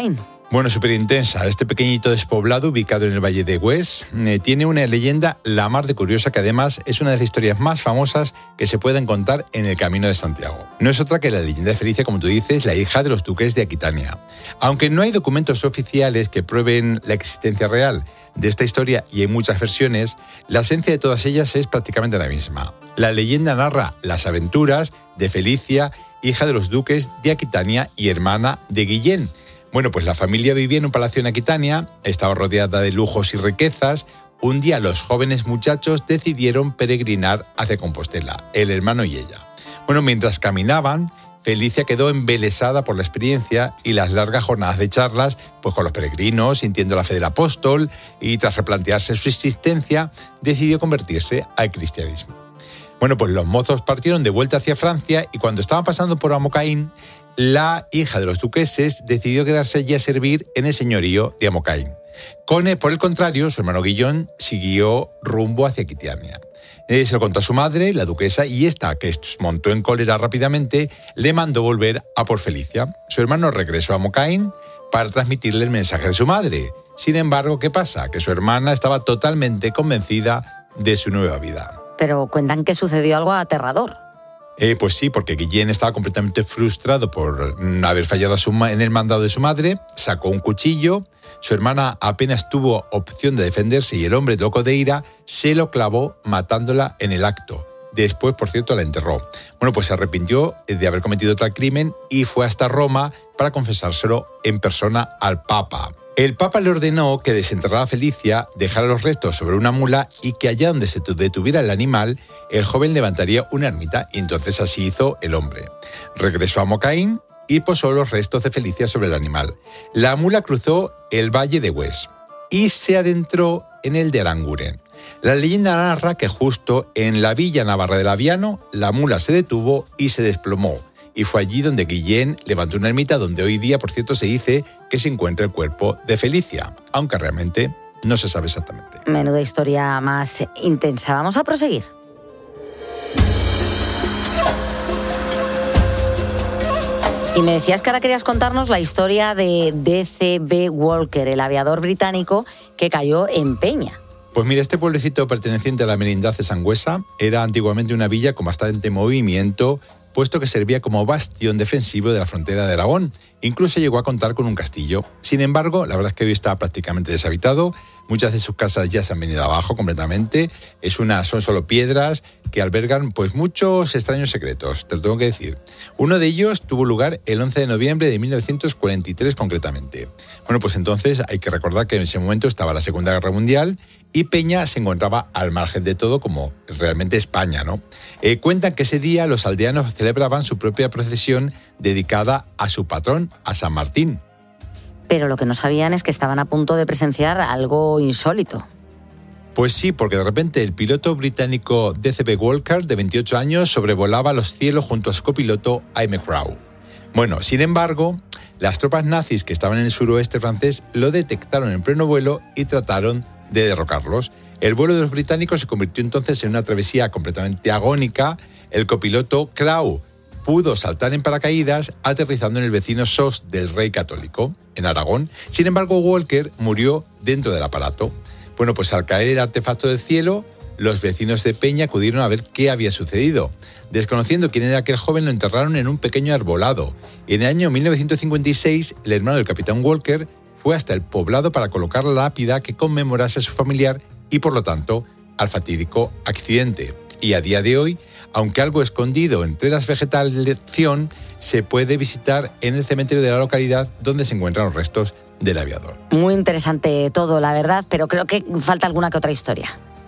Bueno, súper intensa. Este pequeñito despoblado ubicado en el Valle de Hues eh, tiene una leyenda la mar de curiosa que además es una de las historias más famosas que se pueden contar en el Camino de Santiago. No es otra que la leyenda de Felicia, como tú dices, la hija de los duques de Aquitania. Aunque no hay documentos oficiales que prueben la existencia real de esta historia y hay muchas versiones, la esencia de todas ellas es prácticamente la misma. La leyenda narra las aventuras de Felicia, hija de los duques de Aquitania y hermana de Guillén. Bueno, pues la familia vivía en un palacio en Aquitania, estaba rodeada de lujos y riquezas. Un día los jóvenes muchachos decidieron peregrinar hacia Compostela, el hermano y ella. Bueno, mientras caminaban, Felicia quedó embelesada por la experiencia y las largas jornadas de charlas pues con los peregrinos, sintiendo la fe del apóstol, y tras replantearse su existencia, decidió convertirse al cristianismo. Bueno, pues los mozos partieron de vuelta hacia Francia y cuando estaban pasando por Amocaín, la hija de los duqueses decidió quedarse allí a servir en el señorío de Amocaín. Con él, por el contrario, su hermano Guillón siguió rumbo hacia Aquitania. Eh, se lo contó a su madre, la duquesa, y esta, que montó en cólera rápidamente, le mandó volver a por Felicia. Su hermano regresó a Amocaín para transmitirle el mensaje de su madre. Sin embargo, ¿qué pasa? Que su hermana estaba totalmente convencida de su nueva vida. Pero cuentan que sucedió algo aterrador. Eh, pues sí, porque Guillén estaba completamente frustrado por haber fallado a su ma- en el mandado de su madre, sacó un cuchillo, su hermana apenas tuvo opción de defenderse y el hombre, loco de ira, se lo clavó matándola en el acto. Después, por cierto, la enterró. Bueno, pues se arrepintió de haber cometido tal crimen y fue hasta Roma para confesárselo en persona al Papa. El Papa le ordenó que desenterrara a Felicia, dejara los restos sobre una mula y que allá donde se detuviera el animal, el joven levantaría una ermita y entonces así hizo el hombre. Regresó a Mocaín y posó los restos de Felicia sobre el animal. La mula cruzó el Valle de Hues y se adentró en el de Aranguren. La leyenda narra que justo en la villa navarra de Laviano, la mula se detuvo y se desplomó. Y fue allí donde Guillén levantó una ermita donde hoy día, por cierto, se dice que se encuentra el cuerpo de Felicia, aunque realmente no se sabe exactamente. Menuda historia más intensa. Vamos a proseguir. Y me decías que ahora querías contarnos la historia de D C B Walker, el aviador británico que cayó en Peña. Pues mira, este pueblecito perteneciente a la Merindad de Sangüesa era antiguamente una villa con bastante movimiento, puesto que servía como bastión defensivo de la frontera de Aragón. Incluso llegó a contar con un castillo. Sin embargo, la verdad es que hoy está prácticamente deshabitado. Muchas de sus casas ya se han venido abajo completamente. Es una, son solo piedras que albergan pues muchos extraños secretos, te lo tengo que decir. Uno de ellos tuvo lugar el once de noviembre de mil novecientos cuarenta y tres concretamente. Bueno, pues entonces hay que recordar que en ese momento estaba la Segunda Guerra Mundial y Peña se encontraba al margen de todo, como realmente España, ¿no? Eh, cuentan que ese día los aldeanos celebraban su propia procesión dedicada a su patrón, a San Martín. Pero lo que no sabían es que estaban a punto de presenciar algo insólito. Pues sí, porque de repente el piloto británico D C B Walker, de veintiocho años, sobrevolaba los cielos junto a su copiloto Aime Crow. Bueno, sin embargo, las tropas nazis que estaban en el suroeste francés lo detectaron en pleno vuelo y trataron de derrocarlos. El vuelo de los británicos se convirtió entonces en una travesía completamente agónica. El copiloto Crow pudo saltar en paracaídas aterrizando en el vecino Sos del Rey Católico, en Aragón. Sin embargo, Walker murió dentro del aparato. Bueno, pues al caer el artefacto del cielo, los vecinos de Peña acudieron a ver qué había sucedido. Desconociendo quién era aquel joven, lo enterraron en un pequeño arbolado. En el año mil novecientos cincuenta y seis, el hermano del capitán Walker fue hasta el poblado para colocar la lápida que conmemorase a su familiar y, por lo tanto, al fatídico accidente. Y a día de hoy, aunque algo escondido entre las vegetación, se puede visitar en el cementerio de la localidad donde se encuentran los restos del aviador. Muy interesante todo, la verdad, pero creo que falta alguna que otra historia.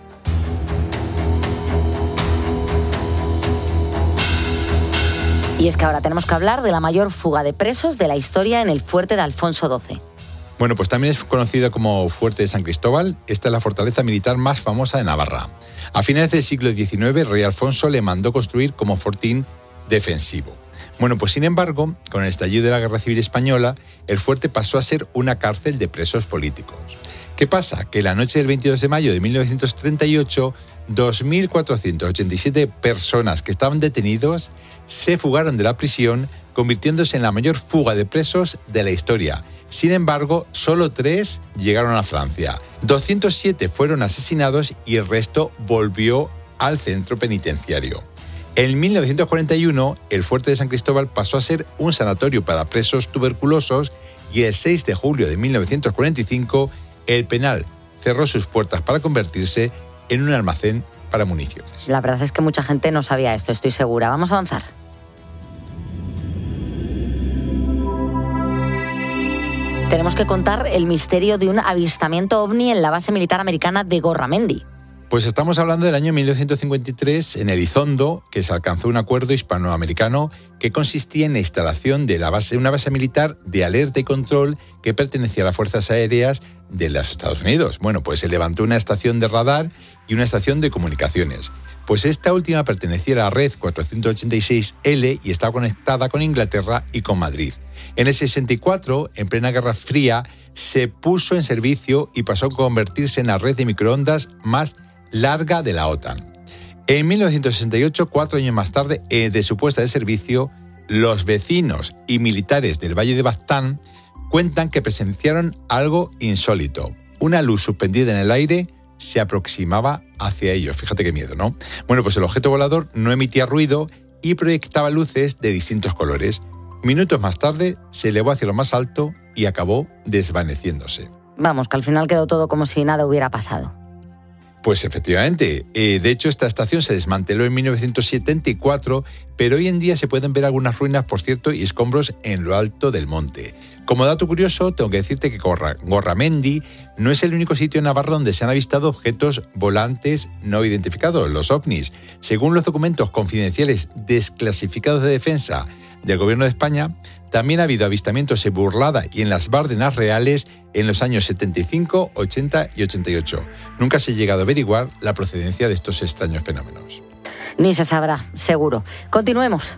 Y es que ahora tenemos que hablar de la mayor fuga de presos de la historia en el fuerte de Alfonso doce. Bueno, pues también es conocida como Fuerte de San Cristóbal. Esta es la fortaleza militar más famosa de Navarra. A finales del siglo diecinueve, el rey Alfonso le mandó construir como fortín defensivo. Bueno, pues sin embargo, con el estallido de la Guerra Civil Española, el fuerte pasó a ser una cárcel de presos políticos. ¿Qué pasa? Que la noche del veintidós de mayo de mil novecientos treinta y ocho, dos mil cuatrocientas ochenta y siete personas que estaban detenidos se fugaron de la prisión, convirtiéndose en la mayor fuga de presos de la historia. Sin embargo, solo tres llegaron a Francia. doscientos siete fueron asesinados y el resto volvió al centro penitenciario. En mil novecientos cuarenta y uno, el fuerte de San Cristóbal pasó a ser un sanatorio para presos tuberculosos y el seis de julio de mil novecientos cuarenta y cinco, el penal cerró sus puertas para convertirse en un almacén para municiones. La verdad es que mucha gente no sabía esto, estoy segura. Vamos a avanzar. Tenemos que contar el misterio de un avistamiento ovni en la base militar americana de Gorramendi. Pues estamos hablando del año mil novecientos cincuenta y tres, en Elizondo, que se alcanzó un acuerdo hispanoamericano que consistía en la instalación de la base, una base militar de alerta y control que pertenecía a las Fuerzas Aéreas de los Estados Unidos. Bueno, pues se levantó una estación de radar y una estación de comunicaciones. Pues esta última pertenecía a la red cuatrocientos ochenta y seis ele y estaba conectada con Inglaterra y con Madrid. En el sesenta y cuatro, en plena Guerra Fría, se puso en servicio y pasó a convertirse en la red de microondas más larga de la OTAN. En mil novecientos sesenta y ocho, cuatro años más tarde, eh, de su puesta de servicio, los vecinos y militares del Valle de Baztán cuentan que presenciaron algo insólito. Una luz suspendida en el aire se aproximaba hacia ellos. Fíjate qué miedo, ¿no? Bueno, pues el objeto volador no emitía ruido y proyectaba luces de distintos colores. Minutos más tarde se elevó hacia lo más alto y acabó desvaneciéndose. Vamos, que al final quedó todo como si nada hubiera pasado. Pues efectivamente. Eh, de hecho, esta estación se desmanteló en mil novecientos setenta y cuatro, pero hoy en día se pueden ver algunas ruinas, por cierto, y escombros en lo alto del monte. Como dato curioso, tengo que decirte que Gorra, Gorramendi no es el único sitio en Navarra donde se han avistado objetos volantes no identificados, los ovnis. Según los documentos confidenciales desclasificados de defensa del Gobierno de España, también ha habido avistamientos en Burlada y en las Bárdenas Reales en los años setenta y cinco, ochenta y ochenta y ocho. Nunca se ha llegado a averiguar la procedencia de estos extraños fenómenos. Ni se sabrá, seguro. Continuemos.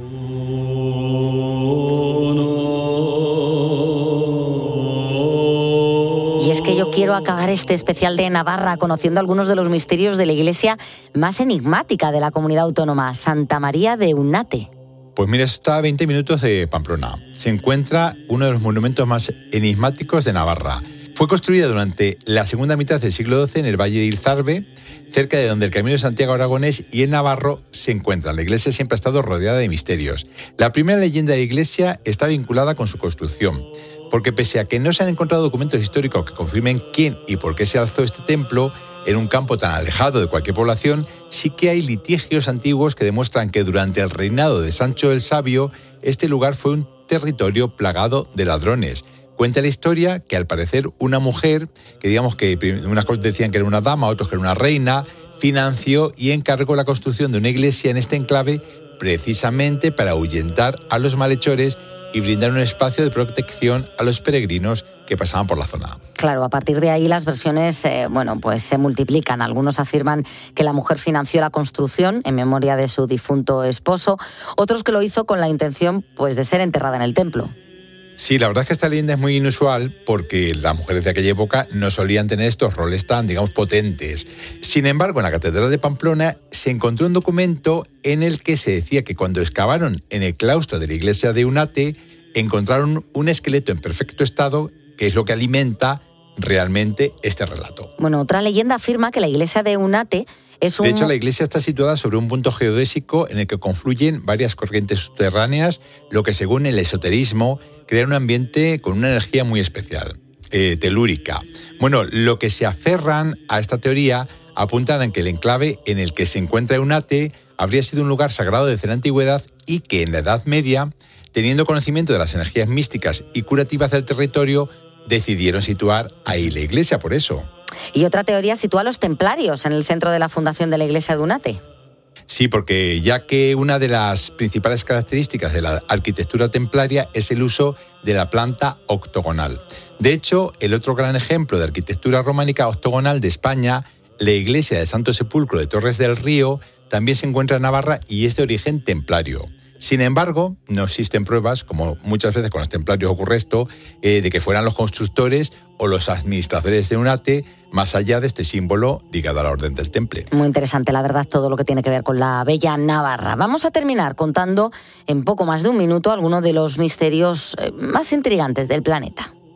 Y es que yo quiero acabar este especial de Navarra conociendo algunos de los misterios de la iglesia más enigmática de la comunidad autónoma, Santa María de Unate. Pues mira, esto está a veinte minutos de Pamplona. Se encuentra uno de los monumentos más enigmáticos de Navarra. Fue construida durante la segunda mitad del siglo doce en el Valle de Ilzarbe, cerca de donde el Camino de Santiago Aragonés y el Navarro se encuentran. La iglesia siempre ha estado rodeada de misterios. La primera leyenda de la iglesia está vinculada con su construcción, porque pese a que no se han encontrado documentos históricos que confirmen quién y por qué se alzó este templo en un campo tan alejado de cualquier población, sí que hay litigios antiguos que demuestran que durante el reinado de Sancho el Sabio, este lugar fue un territorio plagado de ladrones. Cuenta la historia que al parecer una mujer, que digamos que unas cosas decían que era una dama, otros que era una reina, financió y encargó la construcción de una iglesia en este enclave precisamente para ahuyentar a los malhechores y brindar un espacio de protección a los peregrinos que pasaban por la zona. Claro, a partir de ahí las versiones, eh, bueno, pues se multiplican. Algunos afirman que la mujer financió la construcción en memoria de su difunto esposo, otros que lo hizo con la intención, pues, de ser enterrada en el templo. Sí, la verdad es que esta leyenda es muy inusual porque las mujeres de aquella época no solían tener estos roles tan, digamos, potentes. Sin embargo, en la Catedral de Pamplona se encontró un documento en el que se decía que cuando excavaron en el claustro de la iglesia de Unate, encontraron un esqueleto en perfecto estado, que es lo que alimenta realmente este relato. Bueno, otra leyenda afirma que la iglesia de Unate es un... De hecho, la iglesia está situada sobre un punto geodésico en el que confluyen varias corrientes subterráneas, lo que según el esoterismo crea un ambiente con una energía muy especial, eh, telúrica. Bueno, lo que se aferran a esta teoría apuntan a que el enclave en el que se encuentra Unate habría sido un lugar sagrado desde la antigüedad y que en la Edad Media, teniendo conocimiento de las energías místicas y curativas del territorio, decidieron situar ahí la iglesia, por eso. Y otra teoría sitúa a los templarios en el centro de la fundación de la iglesia de Unate. Sí, porque ya que una de las principales características de la arquitectura templaria es el uso de la planta octogonal. De hecho, el otro gran ejemplo de arquitectura románica octogonal de España, la iglesia del Santo Sepulcro de Torres del Río, también se encuentra en Navarra y es de origen templario. Sin embargo, no existen pruebas, como muchas veces con los templarios ocurre esto, eh, de que fueran los constructores o los administradores de Unate, más allá de este símbolo ligado a la orden del Temple. Muy interesante, la verdad, todo lo que tiene que ver con la bella Navarra. Vamos a terminar contando en poco más de un minuto algunos de los misterios más intrigantes del planeta.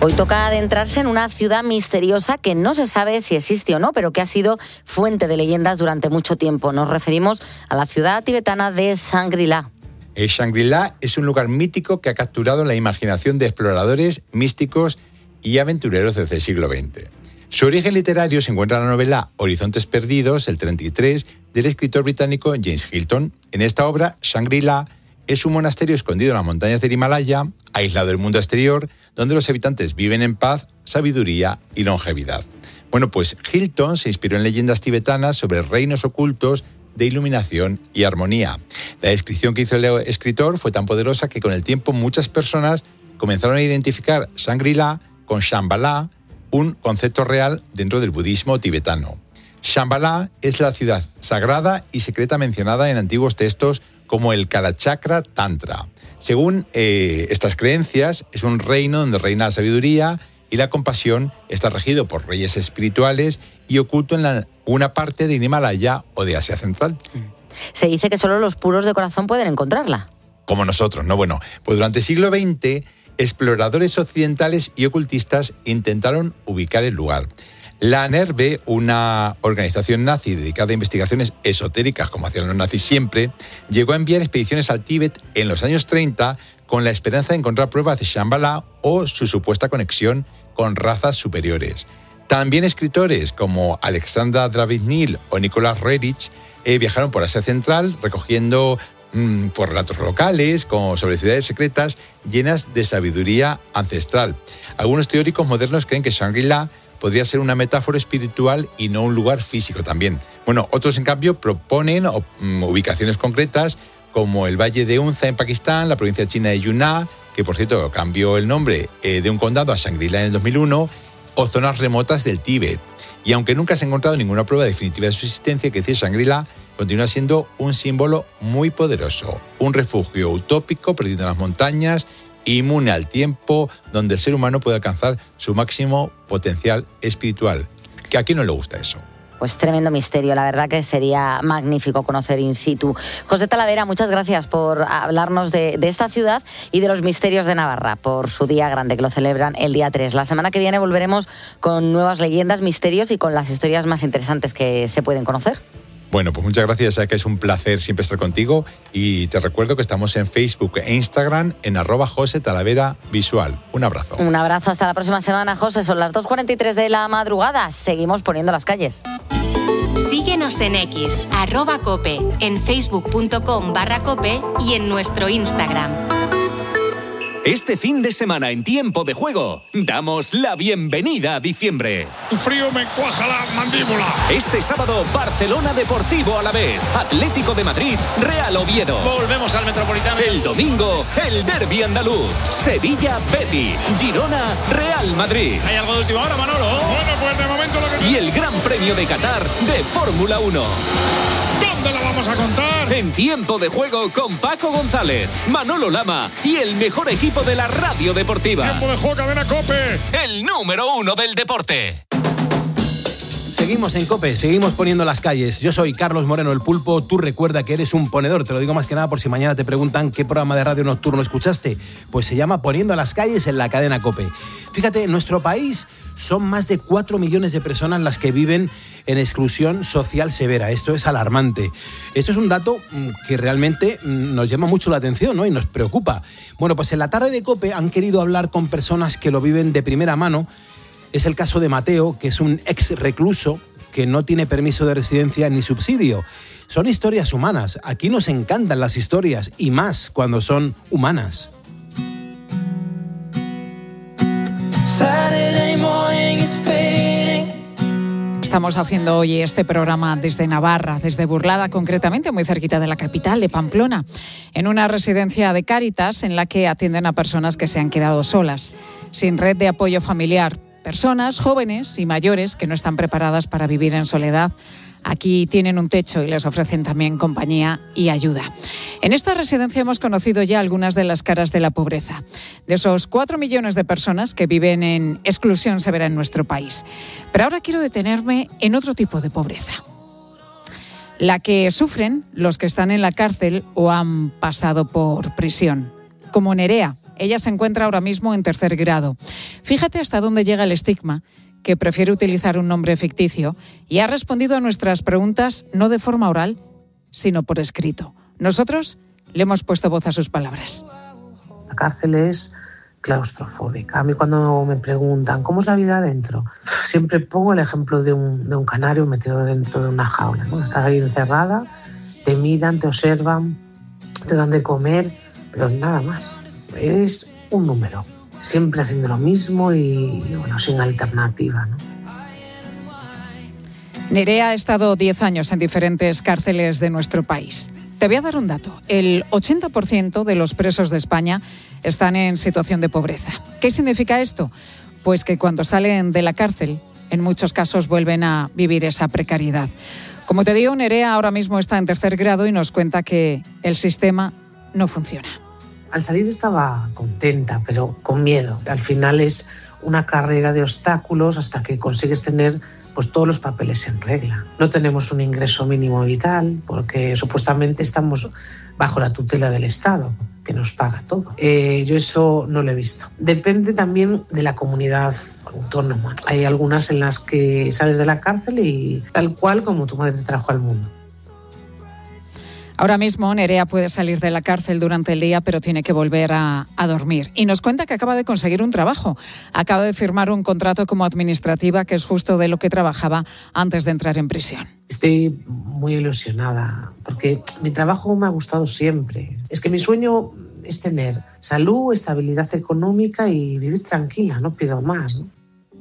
Hoy toca adentrarse en una ciudad misteriosa que no se sabe si existe o no, pero que ha sido fuente de leyendas durante mucho tiempo. Nos referimos a la ciudad tibetana de Shangri-La. El Shangri-La es un lugar mítico que ha capturado la imaginación de exploradores, místicos y aventureros desde el siglo veinte. Su origen literario se encuentra en la novela Horizontes Perdidos, el treinta y tres, del escritor británico James Hilton. En esta obra, Shangri-La es un monasterio escondido en las montañas del Himalaya, aislado del mundo exterior, donde los habitantes viven en paz, sabiduría y longevidad. Bueno, pues Hilton se inspiró en leyendas tibetanas sobre reinos ocultos de iluminación y armonía. La descripción que hizo el escritor fue tan poderosa que con el tiempo muchas personas comenzaron a identificar Shangri-La con Shambhala, un concepto real dentro del budismo tibetano. Shambhala es la ciudad sagrada y secreta mencionada en antiguos textos como el Kalachakra Tantra. Según eh, estas creencias, es un reino donde reina la sabiduría y la compasión, está regido por reyes espirituales y oculto en la, una parte de Himalaya o de Asia Central. Se dice que solo los puros de corazón pueden encontrarla. Como nosotros, ¿no? Bueno, pues durante el siglo veinte, exploradores occidentales y ocultistas intentaron ubicar el lugar. La NERVE, una organización nazi dedicada a investigaciones esotéricas, como hacían los nazis siempre, llegó a enviar expediciones al Tíbet en los años treinta con la esperanza de encontrar pruebas de Shambhala o su supuesta conexión con razas superiores. También escritores como Alexandra Dravid-Nil o Nicolás Roerich eh, viajaron por Asia Central recogiendo mmm, por relatos locales como sobre ciudades secretas llenas de sabiduría ancestral. Algunos teóricos modernos creen que Shangri-La podría ser una metáfora espiritual y no un lugar físico también. Bueno, otros en cambio proponen um, ubicaciones concretas como el Valle de Unza en Pakistán, la provincia china de Yunnan, que por cierto cambió el nombre eh, de un condado a Shangri-La en el dos mil uno, o zonas remotas del Tíbet. Y aunque nunca se ha encontrado ninguna prueba definitiva de su existencia, que decir Shangri-La continúa siendo un símbolo muy poderoso, un refugio utópico perdido en las montañas, inmune al tiempo, donde el ser humano puede alcanzar su máximo potencial espiritual. ¿Que a quién no le gusta eso? Pues tremendo misterio, la verdad que sería magnífico conocer in situ. José Talavera, muchas gracias por hablarnos de, de esta ciudad y de los misterios de Navarra, por su día grande, que lo celebran el día tres. La semana que viene volveremos con nuevas leyendas, misterios y con las historias más interesantes que se pueden conocer. Bueno, pues muchas gracias, ya que es un placer siempre estar contigo y te recuerdo que estamos en Facebook e Instagram en arroba José Talavera Visual. Un abrazo. Un abrazo, hasta la próxima semana, José. Son las dos cuarenta y tres de la madrugada. Seguimos poniendo las calles. Síguenos en X, arroba Cope, en facebook.com barra Cope y en nuestro Instagram. Este fin de semana en Tiempo de Juego, damos la bienvenida a diciembre. El frío me cuaja la mandíbula. Este sábado, Barcelona Deportivo Alavés, Atlético de Madrid, Real Oviedo. Volvemos al Metropolitano. El domingo, el derbi andaluz, Sevilla Betis, Girona Real Madrid. ¿Hay algo de última hora, Manolo? Bueno, pues de momento lo que... Y el Gran Premio de Qatar de Fórmula uno. ¿Dónde la vamos a contar? En Tiempo de Juego con Paco González, Manolo Lama y el mejor equipo de la radio deportiva. Tiempo de Juego, Cadena COPE. El número uno del deporte. Seguimos en COPE, seguimos poniendo las calles. Yo soy Carlos Moreno, el Pulpo. Tú recuerda que eres un ponedor. Te lo digo más que nada por si mañana te preguntan qué programa de radio nocturno escuchaste. Pues se llama Poniendo las calles en la cadena COPE. Fíjate, en nuestro país son más de cuatro millones de personas las que viven en exclusión social severa. Esto es alarmante. Esto es un dato que realmente nos llama mucho la atención, ¿no? Y nos preocupa. Bueno, pues en la tarde de COPE han querido hablar con personas que lo viven de primera mano. Es el caso de Mateo, que es un ex recluso que no tiene permiso de residencia ni subsidio. Son historias humanas. Aquí nos encantan las historias y más cuando son humanas. Estamos haciendo hoy este programa desde Navarra, desde Burlada concretamente, muy cerquita de la capital, de Pamplona, en una residencia de Cáritas en la que atienden a personas que se han quedado solas, sin red de apoyo familiar. Personas jóvenes y mayores que no están preparadas para vivir en soledad. Aquí tienen un techo y les ofrecen también compañía y ayuda. En esta residencia hemos conocido ya algunas de las caras de la pobreza, de esos cuatro millones de personas que viven en exclusión severa en nuestro país. Pero ahora quiero detenerme en otro tipo de pobreza. La que sufren los que están en la cárcel o han pasado por prisión. Como Nerea. Ella se encuentra ahora mismo en tercer grado. Fíjate hasta dónde llega el estigma, que prefiere utilizar un nombre ficticio y ha respondido a nuestras preguntas no de forma oral, sino por escrito. Nosotros le hemos puesto voz a sus palabras. La cárcel es claustrofóbica. A mí cuando me preguntan ¿cómo es la vida adentro? Siempre pongo el ejemplo de un, de un canario metido dentro de una jaula, ¿no? Estás ahí encerrada, te miran, te observan, te dan de comer, pero nada más. Eres un número, siempre haciendo lo mismo y, bueno, sin alternativa, ¿no? Nerea ha estado diez años en diferentes cárceles de nuestro país. Te voy a dar un dato. El ochenta por ciento de los presos de España están en situación de pobreza. ¿Qué significa esto? Pues que cuando salen de la cárcel, en muchos casos vuelven a vivir esa precariedad. Como te digo, Nerea ahora mismo está en tercer grado y nos cuenta que el sistema no funciona. Al salir estaba contenta, pero con miedo. Al final es una carrera de obstáculos hasta que consigues tener pues todos los papeles en regla. No tenemos un ingreso mínimo vital porque supuestamente estamos bajo la tutela del Estado, que nos paga todo. Eh, yo eso no lo he visto. Depende también de la comunidad autónoma. Hay algunas en las que sales de la cárcel y tal cual como tu madre te trajo al mundo. Ahora mismo Nerea puede salir de la cárcel durante el día, pero tiene que volver a, a dormir. Y nos cuenta que acaba de conseguir un trabajo. Acaba de firmar un contrato como administrativa, que es justo de lo que trabajaba antes de entrar en prisión. Estoy muy ilusionada, porque mi trabajo me ha gustado siempre. Es que mi sueño es tener salud, estabilidad económica y vivir tranquila, no pido más, ¿no?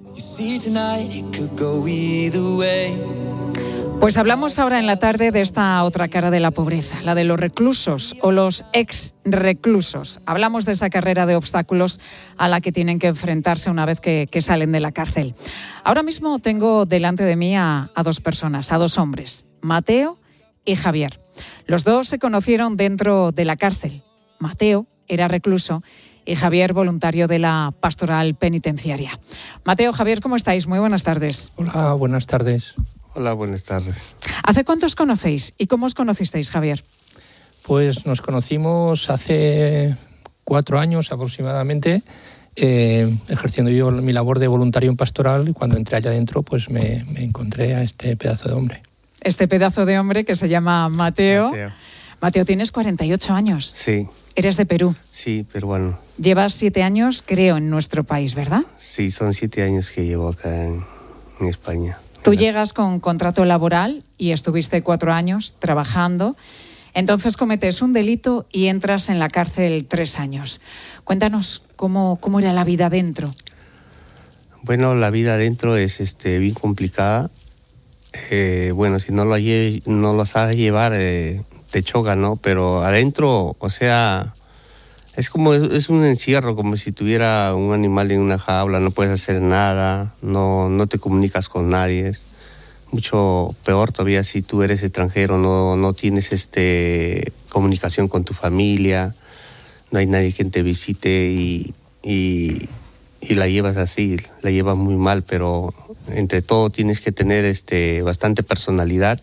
Pues hablamos ahora en la tarde de esta otra cara de la pobreza, la de los reclusos o los ex-reclusos. Hablamos de esa carrera de obstáculos a la que tienen que enfrentarse una vez que, que salen de la cárcel. Ahora mismo tengo delante de mí a, a dos personas, a dos hombres, Mateo y Javier. Los dos se conocieron dentro de la cárcel. Mateo era recluso y Javier voluntario de la pastoral penitenciaria. Mateo, Javier, ¿cómo estáis? Muy buenas tardes. Hola, buenas tardes. Hola, buenas tardes. ¿Hace cuánto os conocéis y cómo os conocisteis, Javier? Pues nos conocimos hace cuatro años aproximadamente, eh, ejerciendo yo mi labor de voluntario en pastoral, y cuando entré allá adentro pues me, me encontré a este pedazo de hombre. Este pedazo de hombre que se llama Mateo. Mateo, Mateo tienes cuarenta y ocho años. Sí. Eres de Perú. Sí, peruano. Llevas siete años, creo, en nuestro país, ¿verdad? Sí, son siete años que llevo acá en, en España. Tú llegas con contrato laboral y estuviste cuatro años trabajando. Entonces cometes un delito y entras en la cárcel tres años. Cuéntanos cómo, cómo era la vida dentro. Bueno, la vida adentro es este, bien complicada. Eh, bueno, si no lo, lle- no lo sabes llevar, eh, te choca, ¿no? Pero adentro, o sea, es como es un encierro, como si tuviera un animal en una jaula, no puedes hacer nada, no, no te comunicas con nadie. Es mucho peor todavía si tú eres extranjero, no, no tienes este, comunicación con tu familia, no hay nadie quien te visite y, y, y la llevas así, la llevas muy mal, pero entre todo tienes que tener este, bastante personalidad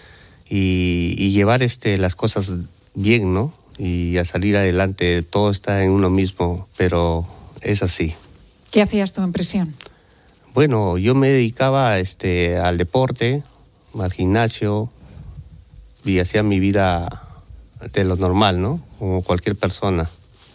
y, y llevar este, las cosas bien, ¿no? Y a salir adelante, todo está en uno mismo, pero es así. ¿Qué hacías tú en prisión? Bueno, yo me dedicaba este, al deporte, al gimnasio, y hacía mi vida de lo normal, ¿no? Como cualquier persona.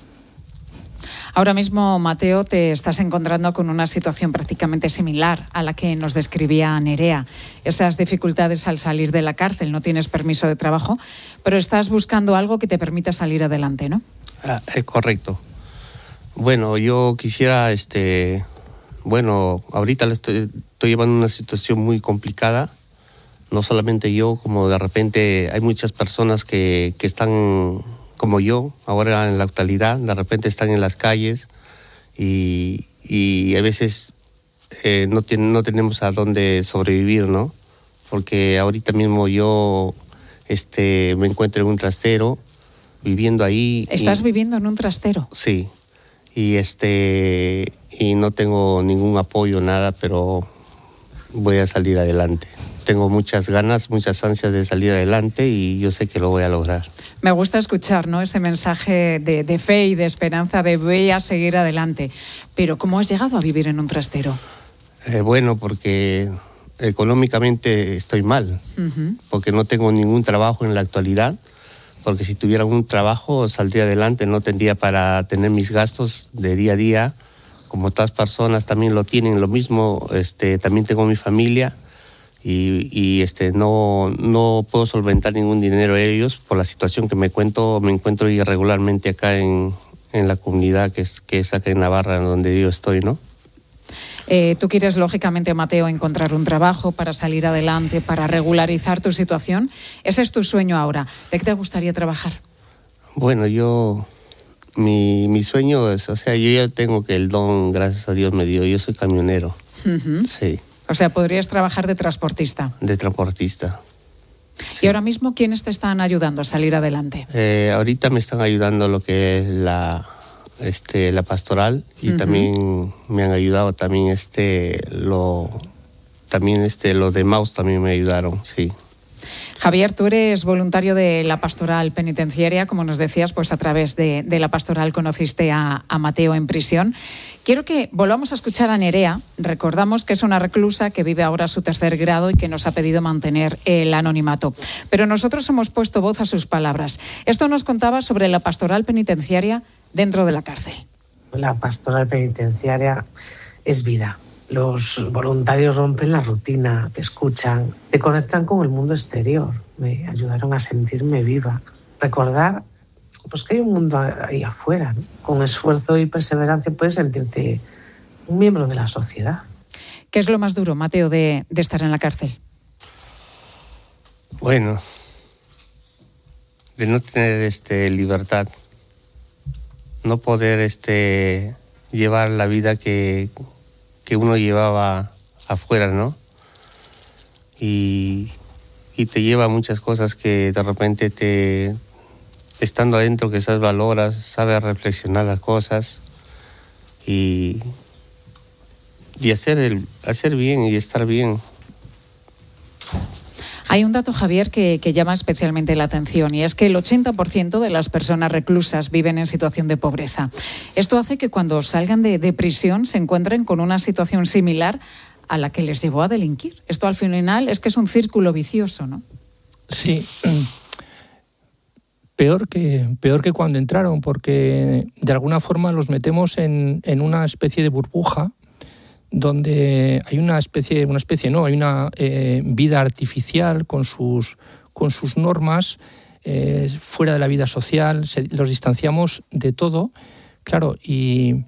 Ahora mismo, Mateo, te estás encontrando con una situación prácticamente similar a la que nos describía Nerea. Esas dificultades al salir de la cárcel, no tienes permiso de trabajo, pero estás buscando algo que te permita salir adelante, ¿no? Ah, es correcto. Bueno, yo quisiera, este, bueno, ahorita estoy, estoy llevando una situación muy complicada. No solamente yo, como de repente hay muchas personas que, que están como yo, ahora en la actualidad, de repente están en las calles y, y a veces eh, no, ten, no tenemos a dónde sobrevivir, ¿no? Porque ahorita mismo yo este, me encuentro en un trastero, viviendo ahí. ¿Estás y, viviendo en un trastero? Sí, y, este, y no tengo ningún apoyo, nada, pero voy a salir adelante. tengo muchas ganas, muchas ansias de salir adelante y yo sé que lo voy a lograr. Me gusta escuchar, ¿no?, ese mensaje de, de fe y de esperanza de voy a seguir adelante. Pero ¿cómo has llegado a vivir en un trastero? Eh, bueno, porque económicamente estoy mal, uh-huh. porque no tengo ningún trabajo en la actualidad, porque si tuviera un trabajo saldría adelante, no tendría para tener mis gastos de día a día, como otras personas también lo tienen, lo mismo, este, también tengo mi familia y, y este, no, no puedo solventar ningún dinero a ellos por la situación que me, cuento, me encuentro irregularmente acá en, en la comunidad que es, que es acá en Navarra, donde yo estoy, ¿no? Eh, tú quieres, lógicamente, Mateo, encontrar un trabajo para salir adelante, para regularizar tu situación. Ese es tu sueño ahora. ¿De qué te gustaría trabajar? Bueno, yo... Mi, mi sueño es... O sea, yo ya tengo que el don, gracias a Dios, me dio. Yo soy camionero. Uh-huh. Sí. O sea, podrías trabajar de transportista. De transportista. Sí. ¿Y ahora mismo quiénes te están ayudando a salir adelante? Eh, ahorita me están ayudando lo que es la... Este, la pastoral y uh-huh. también me han ayudado también este lo también este los de Maus también me ayudaron, sí. Javier, tú eres voluntario de la pastoral penitenciaria, como nos decías, pues a través de, de la pastoral conociste a, a Mateo en prisión. Quiero que volvamos a escuchar a Nerea. Recordamos que es una reclusa que vive ahora su tercer grado y que nos ha pedido mantener el anonimato. Pero nosotros hemos puesto voz a sus palabras. Esto nos contaba sobre la pastoral penitenciaria dentro de la cárcel. La pastoral penitenciaria es vida. Los voluntarios rompen la rutina, te escuchan, te conectan con el mundo exterior. Me ayudaron a sentirme viva. Recordar pues, que hay un mundo ahí afuera, ¿no? Con esfuerzo y perseverancia puedes sentirte un miembro de la sociedad. ¿Qué es lo más duro, Mateo, de, de estar en la cárcel? Bueno, de no tener este, libertad. No poder este, llevar la vida que, que uno llevaba afuera, ¿no? Y, y te lleva a muchas cosas que de repente te, estando adentro, que sabes valoras, sabes reflexionar las cosas y, y hacer, el, hacer bien y estar bien. Hay un dato, Javier, que, que llama especialmente la atención y es que el ochenta por ciento de las personas reclusas viven en situación de pobreza. Esto hace que cuando salgan de, de prisión se encuentren con una situación similar a la que les llevó a delinquir. Esto al final es que es un círculo vicioso, ¿no? Sí. Peor que, peor que cuando entraron, porque de alguna forma los metemos en, en una especie de burbuja donde hay una especie, una especie no, hay una eh, vida artificial con sus, con sus normas, eh, fuera de la vida social, se, los distanciamos de todo, claro, y,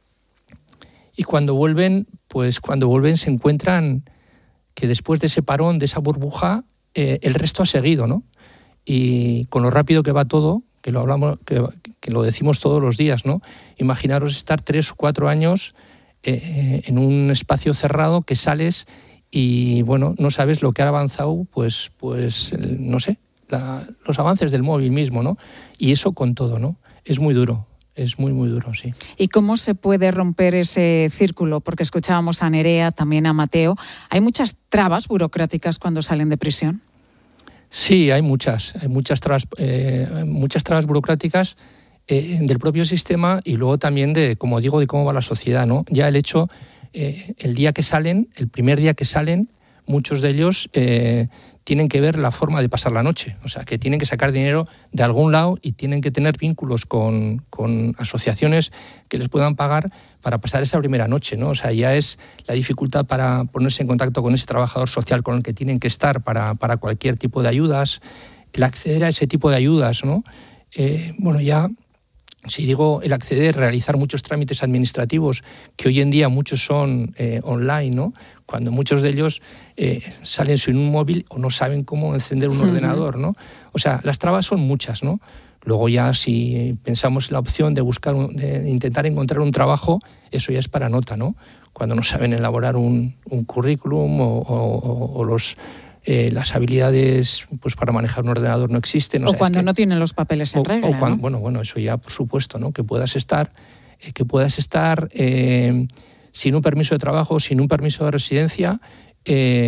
y cuando vuelven, pues cuando vuelven se encuentran que después de ese parón, de esa burbuja, eh, el resto ha seguido, ¿no? Y con lo rápido que va todo, que lo hablamos, que, que lo decimos todos los días, ¿no? Imaginaros estar tres o cuatro años Eh, en un espacio cerrado que sales y, bueno, no sabes lo que ha avanzado, pues, pues no sé, la, los avances del móvil mismo, ¿no? Y eso con todo, ¿no? Es muy duro, es muy, muy duro, sí. ¿Y cómo se puede romper ese círculo? Porque escuchábamos a Nerea, también a Mateo. ¿Hay muchas trabas burocráticas cuando salen de prisión? Sí, hay muchas, hay muchas trabas, eh, muchas trabas burocráticas Eh, del propio sistema y luego también de, como digo, de cómo va la sociedad, ¿no? Ya el hecho, eh, el día que salen, el primer día que salen, muchos de ellos eh, tienen que ver la forma de pasar la noche, o sea, que tienen que sacar dinero de algún lado y tienen que tener vínculos con, con asociaciones que les puedan pagar para pasar esa primera noche, ¿no? O sea, ya es la dificultad para ponerse en contacto con ese trabajador social con el que tienen que estar para, para cualquier tipo de ayudas, el acceder a ese tipo de ayudas, ¿no? Eh, bueno, ya... Si digo el acceder, realizar muchos trámites administrativos, que hoy en día muchos son eh, online, ¿no? Cuando muchos de ellos eh, salen sin un móvil o no saben cómo encender un ordenador, ¿no? O sea, las trabas son muchas, ¿no? Luego ya si pensamos en la opción de buscar, un, de intentar encontrar un trabajo, eso ya es para nota, ¿no? Cuando no saben elaborar un, un currículum o, o, o los... Eh, las habilidades pues para manejar un ordenador no existen. O, o sea, cuando es que, no tienen los papeles en o, regla, o cuando, ¿no? Bueno, bueno, eso ya por supuesto, ¿no? Que puedas estar, eh, que puedas estar eh, sin un permiso de trabajo, sin un permiso de residencia, eh,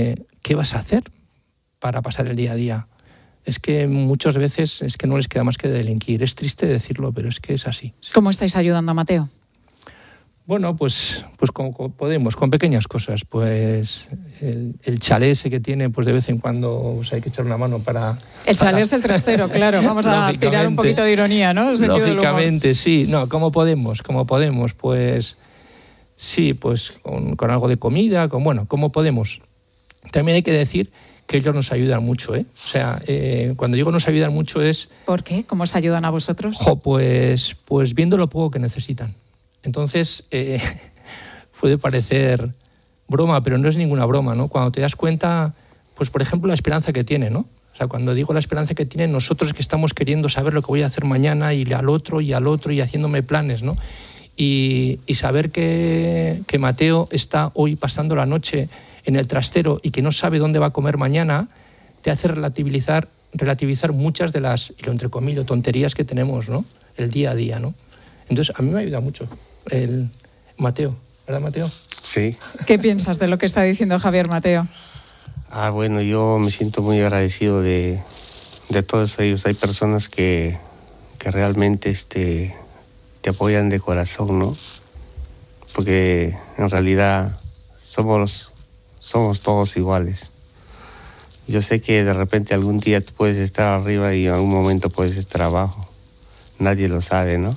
¿qué vas a hacer para pasar el día a día? Es que muchas veces es que no les queda más que delinquir. Es triste decirlo, pero es que es así. ¿Cómo estáis ayudando a Mateo? Bueno, pues, pues como podemos, con pequeñas cosas. Pues el, el chalet ese que tiene, pues de vez en cuando pues hay que echar una mano para... El chalet para... es el trastero, claro. Vamos a tirar un poquito de ironía, ¿no? Lógicamente, sí. No, como podemos, como podemos. Pues sí, pues con, con algo de comida, con bueno, como podemos. También hay que decir que ellos nos ayudan mucho, ¿eh? O sea, eh, cuando digo nos ayudan mucho es... ¿Por qué? ¿Cómo os ayudan a vosotros? Jo, pues, pues viendo lo poco que necesitan. Entonces, eh, puede parecer broma, pero no es ninguna broma, ¿no? Cuando te das cuenta, pues por ejemplo, la esperanza que tiene, ¿no? O sea, cuando digo la esperanza que tiene, nosotros que estamos queriendo saber lo que voy a hacer mañana y al otro y al otro y haciéndome planes, ¿no? Y, y saber que, que Mateo está hoy pasando la noche en el trastero y que no sabe dónde va a comer mañana, te hace relativizar, relativizar muchas de las, y lo entrecomillo, tonterías que tenemos, ¿no? El día a día, ¿no? Entonces, a mí me ayuda mucho el Mateo, ¿verdad, Mateo? Sí. ¿Qué piensas de lo que está diciendo Javier Mateo? Ah, bueno, yo me siento muy agradecido de, de todos ellos. Hay personas que, que realmente este, te apoyan de corazón, ¿no? Porque en realidad somos... somos todos iguales. Yo sé que de repente algún día tú puedes estar arriba y en algún momento puedes estar abajo. Nadie lo sabe, ¿no?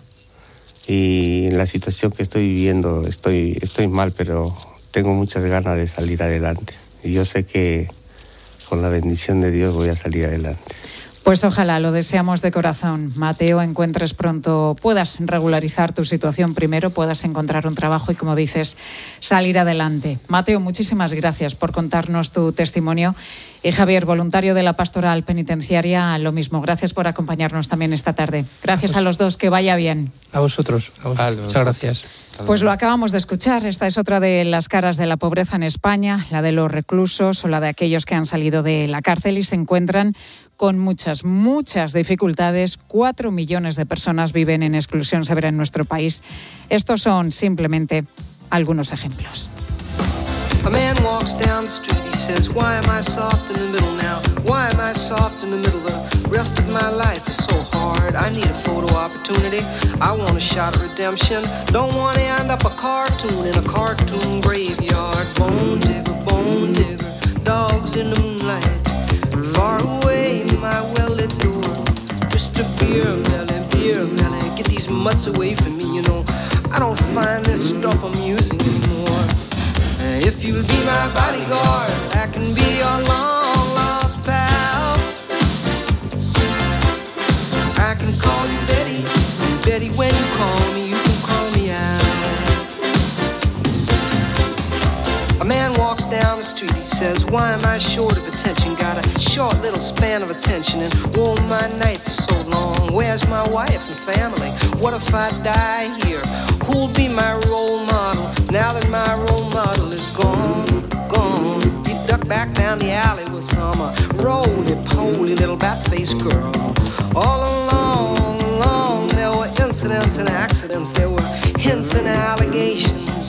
Y en la situación que estoy viviendo estoy, estoy mal, pero tengo muchas ganas de salir adelante. Y yo sé que con la bendición de Dios voy a salir adelante. Pues ojalá, lo deseamos de corazón. Mateo, encuentres pronto, puedas regularizar tu situación primero, puedas encontrar un trabajo y, como dices, salir adelante. Mateo, muchísimas gracias por contarnos tu testimonio. Y Javier, voluntario de la Pastoral Penitenciaria, lo mismo. Gracias por acompañarnos también esta tarde. Gracias a los dos, que vaya bien. A vosotros. A vosotros. Muchas gracias. Pues lo acabamos de escuchar. Esta es otra de las caras de la pobreza en España, la de los reclusos o la de aquellos que han salido de la cárcel y se encuentran con muchas, muchas dificultades. Cuatro millones de personas viven en exclusión severa en nuestro país. Estos son simplemente algunos ejemplos. A man walks down the street, he says, why am I soft in the middle now? Why am I soft in the middle? The rest of my life is so hard. I need a photo opportunity. I want a shot of redemption. Don't want to end up a cartoon in a cartoon graveyard. Bone digger, bone digger, dogs in the moonlight. Far away, my well-lit door. Mister Beer Melly, Beer Melly, get these mutts away from me, you know. I don't find this stuff amusing anymore. If you'll be my bodyguard, I can be your long-lost pal. I can call you Betty, and Betty, when you call me, you can call me out. A man walks down the street, he says, why am I short of attention? Got a short little span of attention, and oh, my nights are so long. Where's my wife and family? What if I die here? Who'll be my role model now that my role model is gone, gone? He ducked back down the alley with some uh, roly-poly little bat-faced girl. All along, along, there were incidents and accidents. There were hints and allegations.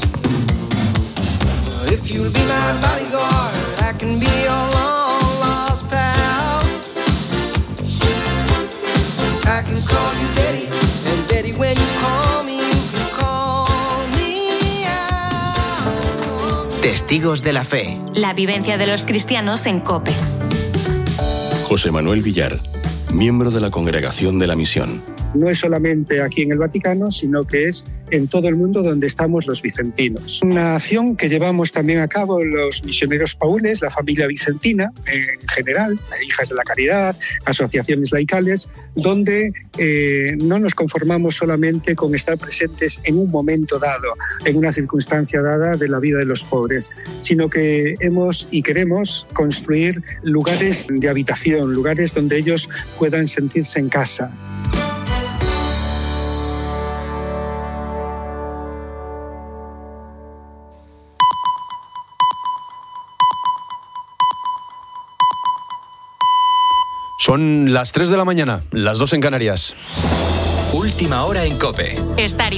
If you'll be my bodyguard, I can be your long-lost pal. I can call you Betty, and Betty, when you call me, Testigos de la Fe. La vivencia de los cristianos en COPE. José Manuel Villar, miembro de la Congregación de la Misión. No es solamente aquí en el Vaticano, sino que es en todo el mundo donde estamos los vicentinos. Una acción que llevamos también a cabo los misioneros paules, la familia vicentina en general, Hijas de la Caridad, asociaciones laicales, donde eh, no nos conformamos solamente con estar presentes en un momento dado, en una circunstancia dada de la vida de los pobres, sino que hemos y queremos construir lugares de habitación, lugares donde ellos puedan sentirse en casa. Son las tres de la mañana, las dos en Canarias. Última hora en COPE. Estar